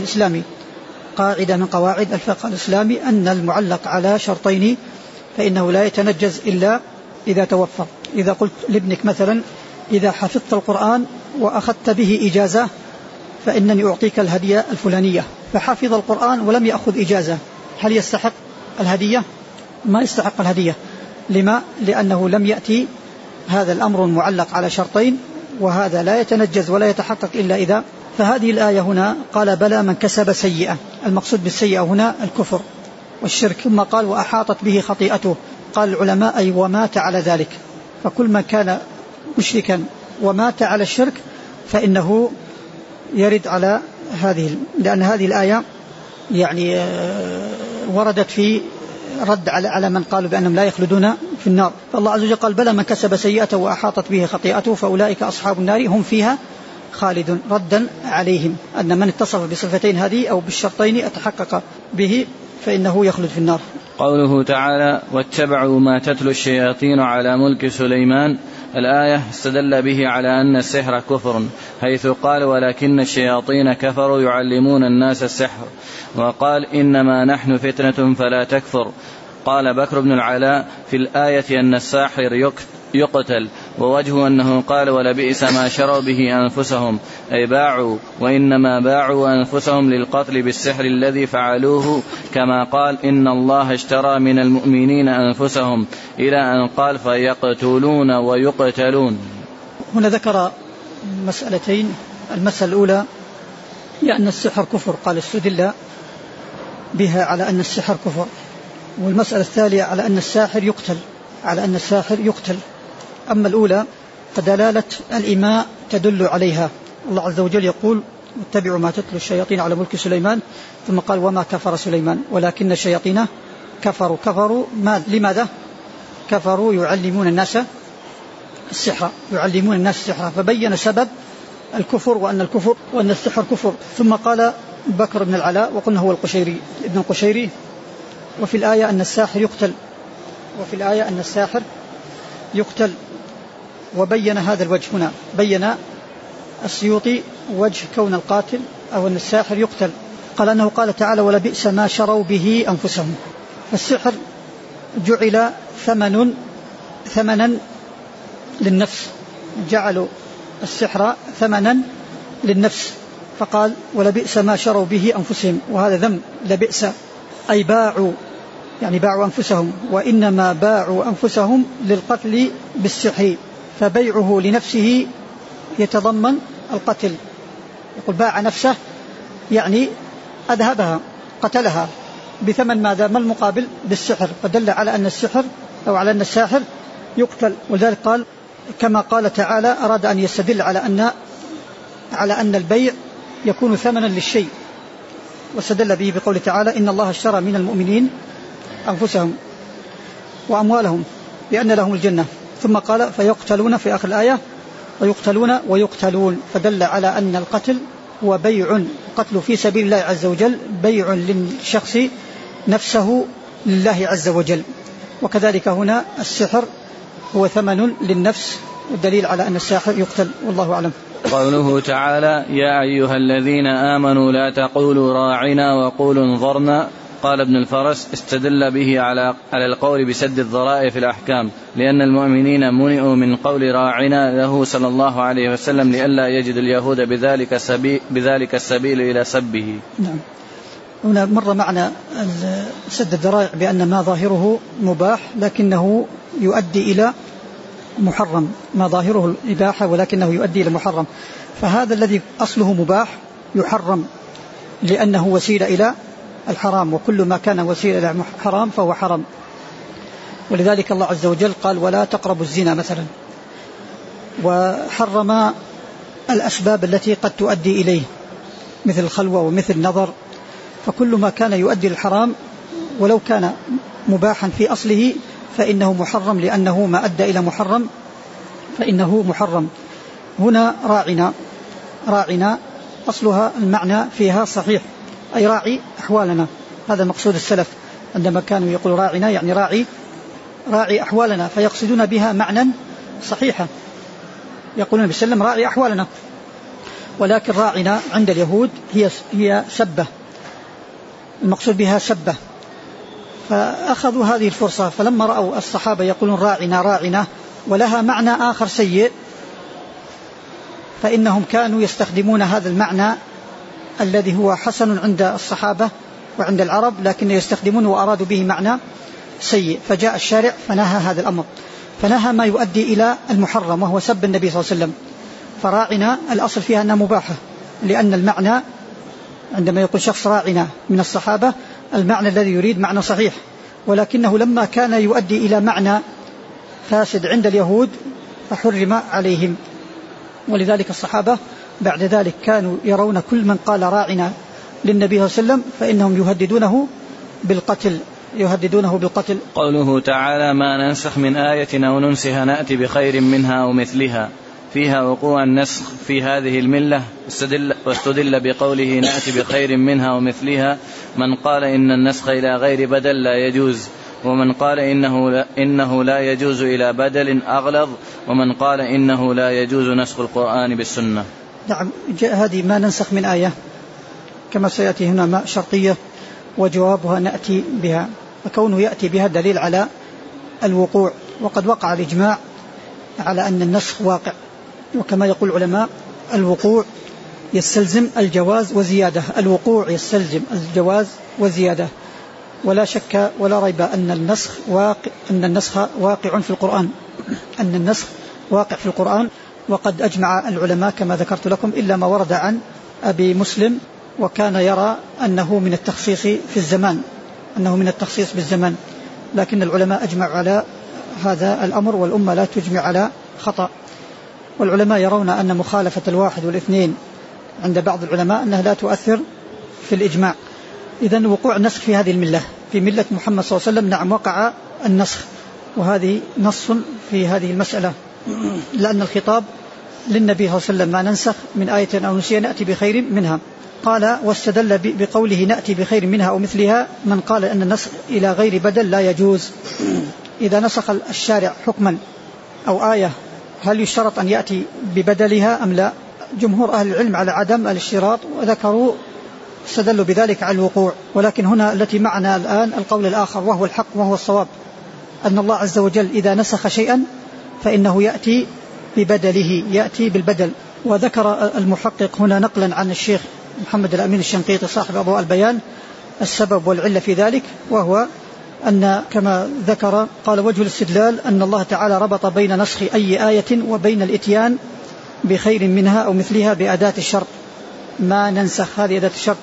الإسلامي، أن المعلق على شرطين فإنه لا يتنجز إلا إذا توفر. إذا قلت لابنك مثلا إذا حفظت القرآن وأخذت به إجازة فإنني أعطيك الهدية الفلانية، فحفظ القرآن ولم يأخذ إجازة، هل يستحق الهدية؟ ما يستحق الهدية. لما؟ لأنه لم يأتي هذا الأمر المعلق على شرطين، وهذا لا يتنجز ولا يتحقق إلا إذا. فهذه الآية هنا قال بلى من كسب سيئة، المقصود بالسيئة هنا الكفر والشرك. ثم قال وأحاطت به خطيئته، قال العلماء أي ومات على ذلك، فكل من كان مشركا ومات على الشرك فإنه يرد على هذه، لأن هذه الآية يعني وردت في رد على من قالوا بأنهم لا يخلدون في النار. فالله عز وجل قال بلى من كسب سيئة وأحاطت به خطيئته فأولئك أصحاب النار هم فيها خالدون، ردا عليهم أن من اتصف بصفتين هذه أو بالشرطين أتحقق به فإنه يخلد في النار. قوله تعالى واتبعوا ما تتلو الشياطين على ملك سليمان، الآية استدل به على أن السحر كفر، حيث قال ولكن الشياطين كفروا يعلمون الناس السحر، وقال إنما نحن فتنة فلا تكفر. قال بكر بن العلاء في الآية أن الساحر يقتل، ووجه أنه قال ولبئس ما شروا به أنفسهم، أي باعوا، وإنما باعوا أنفسهم للقتل بالسحر الذي فعلوه، كما قال إن الله اشترى من المؤمنين أنفسهم، إلى أن قال فيقتلون ويقتلون. هنا ذكر مسألتين، المسألة الأولى لأن السحر كفر، قال استدل بها على أن السحر كفر، والمسألة الثانية على أن الساحر يقتل، أما الأولى فدلالة الإيماء تدل عليها. الله عز وجل يقول واتبعوا ما تتلو الشياطين على ملك سليمان، ثم قال وما كفر سليمان ولكن الشياطين كفروا لماذا؟ كفروا يعلمون الناس السحر، فبين سبب الكفر وأن السحر كفر. ثم قال بكر بن العلاء وقلنا هو ابن القشيري وفي الآية أن الساحر يقتل، وبين هذا الوجه هنا، بين السيوطي وجه كون القاتل أو أن الساحر يقتل، قال أنه قال تعالى ولبئس ما شروا به أنفسهم. السحر جعل ثمنا للنفس، جعلوا السحر ثمنا للنفس، فقال ولبئس ما شروا به أنفسهم، وهذا ذم. لبئس أي باعوا، يعني باعوا أنفسهم، وإنما باعوا أنفسهم للقتل بالسحر، فبيعه لنفسه يتضمن القتل. يقول باع نفسه يعني أذهبها قتلها بثمن ماذا؟ ما المقابل؟ بالسحر، فدل على أن السحر أو على أن الساحر يقتل. ولذلك قال كما قال تعالى أراد أن يستدل على أن البيع يكون ثمنا للشيء، واستدل به بقول تعالى إن الله اشترى من المؤمنين أنفسهم وأموالهم بأن لهم الجنة، ثم قال فيقتلون في آخر الآية ويقتلون ويقتلون، فدل على أن القتل هو بيع، القتل في سبيل الله عز وجل بيع للشخص نفسه لله عز وجل. وكذلك هنا السحر هو ثمن للنفس، والدليل على أن الساحر يقتل، والله أعلم. قوله تعالى: يا أيها الذين آمنوا لا تقولوا راعنا وقولوا انظرنا. قال ابن الفرس: استدل به على القول بسد الذرائع في الأحكام، لأن المؤمنين منعوا من قول راعنا له صلى الله عليه وسلم لئلا يجد اليهود بذلك السبيل إلى سبه. نعم. هنا مر معنا سد الذرائع بأن ما ظاهره مباح لكنه يؤدي إلى محرم، ما ظاهره الإباحة ولكنه يؤدي إلى محرم، فهذا الذي أصله مباح يحرم لأنه وسيلة إلى الحرام، وكل ما كان وسيلة إلى حرام فهو حرام. ولذلك الله عز وجل قال: ولا تقربوا الزنا مثلا، وحرم الأسباب التي قد تؤدي إليه مثل الخلوة ومثل النظر، فكل ما كان يؤدي الحرام ولو كان مباحا في أصله فإنه محرم، لأنه ما أدى إلى محرم فإنه محرم. هنا راعنا أصلها المعنى فيها صحيح، أي راعي أحوالنا، هذا مقصود السلف عندما كانوا يقولوا راعنا يعني راعي أحوالنا، فيقصدون بها معنى صحيحا، يقولون بالسلم راعي أحوالنا. ولكن راعنا عند اليهود هي سبة، المقصود بها سبة، فأخذوا هذه الفرصة، فلما رأوا الصحابة يقولون راعنا ولها معنى آخر سيء، فإنهم كانوا يستخدمون هذا المعنى الذي هو حسن عند الصحابة وعند العرب، لكن يستخدمونه وأرادوا به معنى سيء، فجاء الشارع فنهى هذا الأمر، فنهى ما يؤدي إلى المحرم وهو سب النبي صلى الله عليه وسلم. فراعنا الأصل فيها أنها مباحة، لأن المعنى عندما يقول شخص راعنا من الصحابة المعنى الذي يريد معنى صحيح، ولكنه لما كان يؤدي إلى معنى فاسد عند اليهود فحرم عليهم. ولذلك الصحابة بعد ذلك كانوا يرون كل من قال راعنا للنبي صلى الله عليه وسلم فإنهم يهددونه بالقتل. قوله تعالى: ما ننسخ من آية أو ننسها نأتي بخير منها أو مثلها، فيها وقوع النسخ في هذه الملة، واستدل بقوله نأتي بخير منها ومثلها من قال إن النسخ إلى غير بدل لا يجوز، ومن قال إنه لا يجوز إلى بدل أغلظ، ومن قال إنه لا يجوز نسخ القرآن بالسنة. نعم، هذه ما ننسخ من آية كما سيأتي هنا ما شرطية وجوابها نأتي بها، فكونه يأتي بها دليل على الوقوع، وقد وقع الإجماع على أن النسخ واقع، وكما يقول العلماء الوقوع يستلزم الجواز وزيادة، الوقوع يستلزم الجواز وزيادة، ولا شك ولا ريب أن النسخ واقع في القرآن، أن النسخ واقع في القرآن. وقد أجمع العلماء كما ذكرت لكم إلا ما ورد عن أبي مسلم، وكان يرى أنه من التخصيص في الزمان، بالزمان، لكن العلماء أجمعوا على هذا الأمر، والأمة لا تجمع على خطأ. والعلماء يرون أن مخالفة الواحد والاثنين عند بعض العلماء أنها لا تؤثر في الإجماع. إذن وقوع النسخ في هذه الملة، في ملة محمد صلى الله عليه وسلم، نعم وقع النسخ، وهذه نص في هذه المسألة، لأن الخطاب للنبي صلى الله عليه وسلم: ما ننسخ من آية أو نسيها نأتي بخير منها. قال: واستدل بقوله نأتي بخير منها أو مثلها من قال أن النسخ إلى غير بدل لا يجوز. إذا نسخ الشارع حكما أو آية هل يشترط أن يأتي ببدلها أم لا؟ جمهور أهل العلم على عدم الاشتراط، وذكروا استدلوا بذلك على الوقوع. ولكن هنا التي معنا الآن القول الآخر وهو الحق وهو الصواب، أن الله عز وجل إذا نسخ شيئا فإنه يأتي ببدله، يأتي بالبدل. وذكر المحقق هنا نقلا عن الشيخ محمد الأمين الشنقيطي صاحب أضواء البيان السبب والعلة في ذلك، وهو أن كما ذكر قال: وجه الاستدلال أن الله تعالى ربط بين نسخ أي آية وبين الإتيان بخير منها أو مثلها بأداة الشرط، ما ننسخ، هذه أداة الشرط،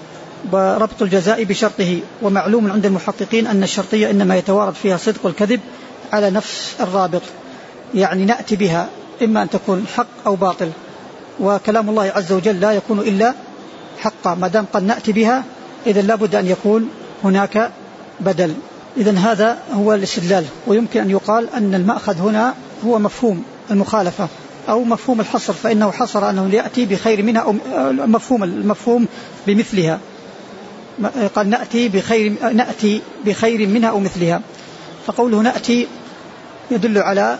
وربط الجزاء بشرطه. ومعلوم عند المحققين أن الشرطية إنما يتوارد فيها صدق والكذب على نفس الرابط، يعني نأتي بها إما أن تكون حق أو باطل، وكلام الله عز وجل لا يكون إلا حقا، ما دام قد نأتي بها إذن لابد أن يكون هناك بدل. إذن هذا هو الاستدلال. ويمكن أن يقال أن المأخذ هنا هو مفهوم المخالفة، أو مفهوم الحصر، فإنه حصر أنه يأتي بخير منها، أو المفهوم بمثلها، قال نأتي بخير منها أو مثلها. فقوله نأتي يدل على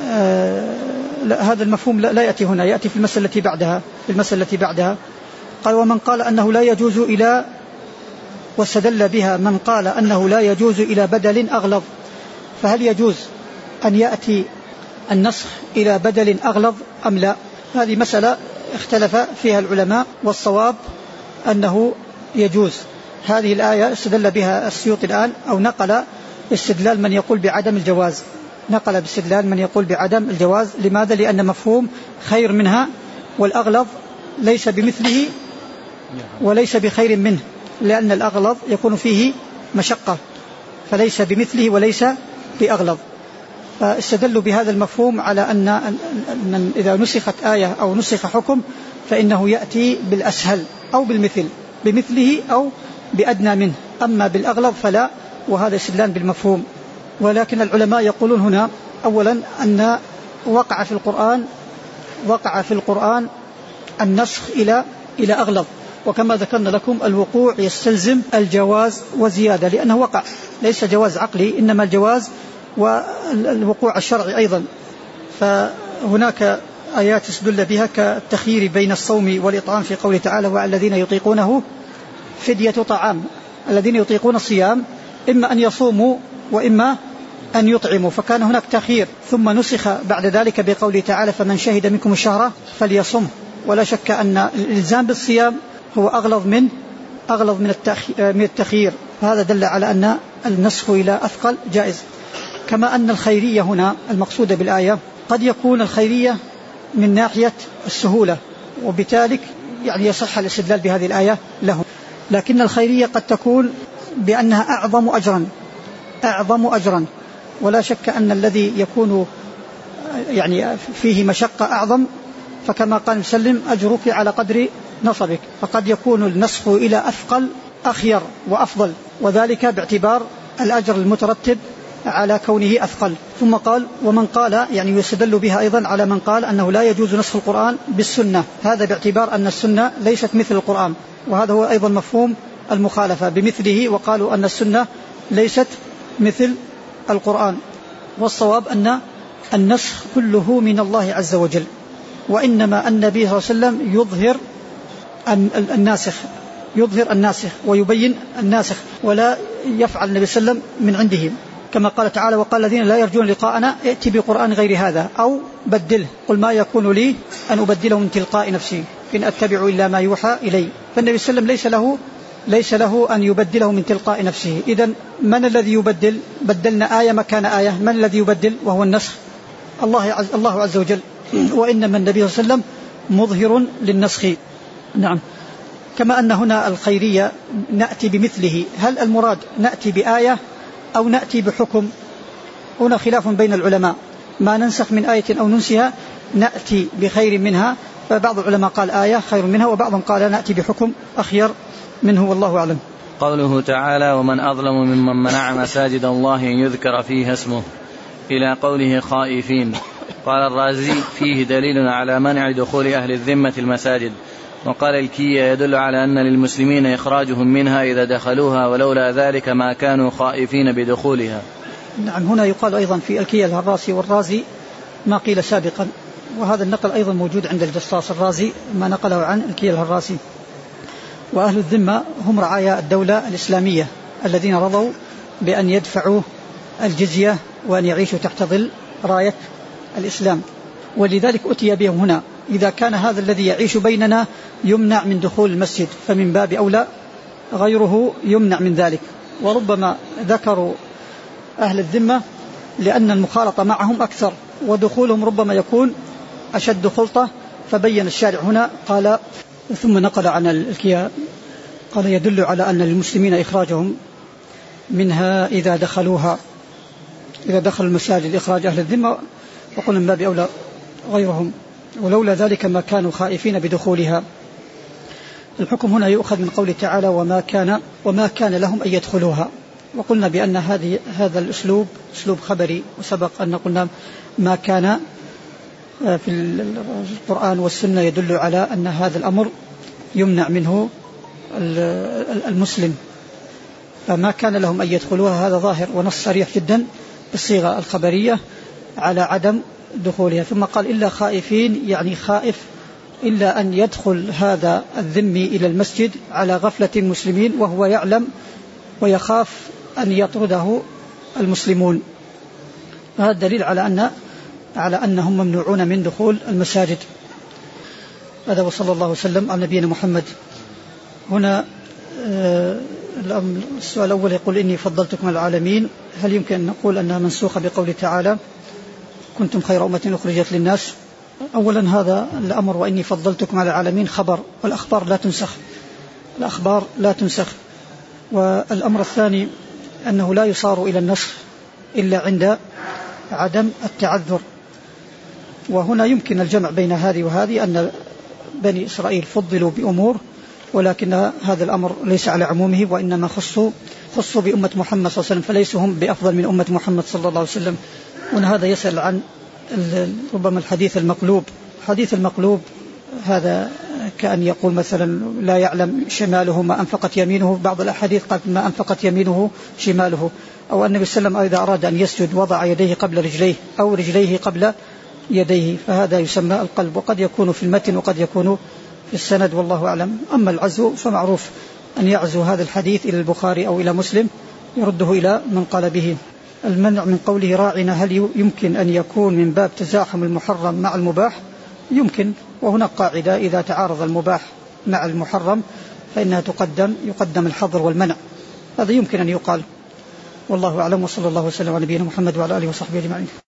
هذا المفهوم لا يأتي هنا، يأتي في المسألة التي بعدها. قال ومن قال أنه لا يجوز إلى، واستدل بها من قال أنه لا يجوز إلى بدل أغلظ، فهل يجوز أن يأتي النسخ إلى بدل أغلظ أم لا؟ هذه مسألة اختلف فيها العلماء، والصواب أنه يجوز. هذه الآية استدل بها السيوطي الآن، أو نقل استدلال من يقول بعدم الجواز، نقل باستدلال من يقول بعدم الجواز. لماذا؟ لأن مفهوم خير منها والأغلظ ليس بمثله وليس بخير منه، لأن الأغلظ يكون فيه مشقة، فليس بمثله وليس بأغلظ. فاستدلوا بهذا المفهوم على أن إذا نسخت آية أو نسخ حكم فإنه يأتي بالأسهل أو بالمثل، بمثله أو بأدنى منه، أما بالأغلظ فلا، وهذا استدلال بالمفهوم. ولكن العلماء يقولون هنا أولا أن وقع في القرآن النسخ إلى أغلظ، وكما ذكرنا لكم الوقوع يستلزم الجواز وزيادة، لأنه وقع، ليس جواز عقلي إنما الجواز والوقوع الشرعي أيضا. فهناك آيات استدل بها كالتخيير بين الصوم والإطعام في قوله تعالى والذين يطيقونه فدية طعام، الذين يطيقون الصيام إما أن يصوموا وإما أن يطعموا، فكان هناك تخيير، ثم نسخ بعد ذلك بقوله تعالى فمن شهد منكم الشهر فليصم. ولا شك أن الإلزام بالصيام هو أغلظ من التخيير، فهذا دل على أن النسخ إلى أثقل جائز. كما أن الخيرية هنا المقصودة بالآية قد يكون الخيرية من ناحية السهولة، وبالتالي يعني يصح الاستدلال بهذه الآية له، لكن الخيرية قد تكون بأنها أعظم أجرا، ولا شك أن الذي يكون يعني فيه مشقة أعظم، فكما قال مسلم أجرك على قدر نصبك، فقد يكون النسخ إلى أثقل أخير وأفضل، وذلك باعتبار الأجر المترتب على كونه أثقل. ثم قال ومن قال، يعني يستدل بها أيضا على من قال أنه لا يجوز نسخ القرآن بالسنة، هذا باعتبار أن السنة ليست مثل القرآن، وهذا هو أيضا مفهوم المخالفة بمثله، وقالوا أن السنة ليست مثل القرآن. والصواب أن النسخ كله من الله عز وجل، وإنما النبي صلى الله عليه وسلم يظهر الناسخ ويبين الناسخ، ولا يفعل النبي صلى الله عليه وسلم من عندهم، كما قال تعالى وقال الذين لا يرجون لقاءنا ائت بقرآن غير هذا أو بدله قل ما يكون لي أن أبدله من تلقاء نفسي إن أتبع إلا ما يوحى إلي. فالنبي صلى الله عليه وسلم ليس له أن يبدله من تلقاء نفسه. إذن من الذي يبدل؟ بدلنا آية مكان آية، من الذي يبدل؟ وهو النسخ الله عز وجل، وإنما النبي صلى الله عليه وسلم مظهر للنسخ. نعم. كما أن هنا الخيرية نأتي بمثله، هل المراد نأتي بآية أو نأتي بحكم؟ هنا خلاف بين العلماء، ما ننسخ من آية أو ننسها نأتي بخير منها، فبعض العلماء قال آية خير منها، وبعضهم قال نأتي بحكم أخير منه، والله أعلم. قوله تعالى ومن أظلم ممن منع مساجد الله أن يذكر فيها اسمه إلى قوله خائفين. قال الرازي فيه دليل على منع دخول أهل الذمة المساجد. وقال الكية يدل على أن للمسلمين إخراجهم منها إذا دخلوها، ولولا ذلك ما كانوا خائفين بدخولها. نعم. هنا يقال أيضا في الكية الهراسي والرازي ما قيل سابقا، وهذا النقل أيضا موجود عند الجصاص الرازي ما نقله عن الكية الهراسي. وأهل الذمة هم رعايا الدولة الإسلامية الذين رضوا بأن يدفعوا الجزية وأن يعيشوا تحت ظل راية الإسلام، ولذلك أتي بهم هنا. إذا كان هذا الذي يعيش بيننا يمنع من دخول المسجد فمن باب أولى غيره يمنع من ذلك. وربما ذكروا أهل الذمة لأن المخالطة معهم أكثر، ودخولهم ربما يكون أشد خلطة، فبين الشارع هنا قال ثم نقل عن الكياء قال يدل على أن للمسلمين إخراجهم منها إذا دخلوا المساجد إخراج أهل الذمة، وقلنا من باب أولى غيرهم، ولولا ذلك ما كانوا خائفين بدخولها. الحكم هنا يؤخذ من قوله تعالى وما كان لهم أن يدخلوها، وقلنا بأن هذا الأسلوب أسلوب خبري، وسبق أن قلنا ما كان في القرآن والسنة يدل على أن هذا الأمر يمنع منه المسلم، فما كان لهم أن يدخلوها. هذا ظاهر ونص صريح جدا بالصيغة الخبرية على عدم دخولها. ثم قال إلا خائفين، يعني خائف إلا أن يدخل هذا الذمي إلى المسجد على غفلة المسلمين وهو يعلم ويخاف أن يطرده المسلمون. هذا دليل على أنهم ممنوعون من دخول المساجد. هذا وصلى الله وسلم على نبينا محمد. هنا السؤال الأول يقول إني فضلتكم على العالمين، هل يمكن أن نقول أنها منسوخة بقول تعالى كنتم خير أمة أخرجت للناس؟ أولا هذا الأمر وإني فضلتكم على العالمين خبر، والأخبار لا تنسخ، الأخبار لا تنسخ. والأمر الثاني أنه لا يصار إلى النسخ إلا عند عدم التعذر. وهنا يمكن الجمع بين هذه وهذه، أن بني إسرائيل فضلوا بأمور ولكن هذا الأمر ليس على عمومه، وإنما خصوا بأمة محمد صلى الله عليه وسلم، فليسوا هم بأفضل من أمة محمد صلى الله عليه وسلم. وهنا هذا يسأل عن ربما الحديث المقلوب. الحديث المقلوب هذا كأن يقول مثلا لا يعلم شماله ما أنفقت يمينه، بعض الأحاديث قال ما أنفقت يمينه شماله، أو النبي صلى الله عليه وسلم إذا أراد أن يسجد وضع يديه قبل رجليه أو رجليه قبل يديه، فهذا يسمى القلب، وقد يكون في المتن وقد يكون في السند والله أعلم. أما العزو فمعروف أن يعزو هذا الحديث إلى البخاري أو إلى مسلم يرده إلى من قال به. المنع من قوله راعنا هل يمكن أن يكون من باب تزاحم المحرم مع المباح؟ يمكن، وهناك قاعدة إذا تعارض المباح مع المحرم فإنها يقدم الحظر والمنع، هذا يمكن أن يقال، والله أعلم. وصلى الله وسلم على نبينا محمد وعلى آله وصحبه أجمعين.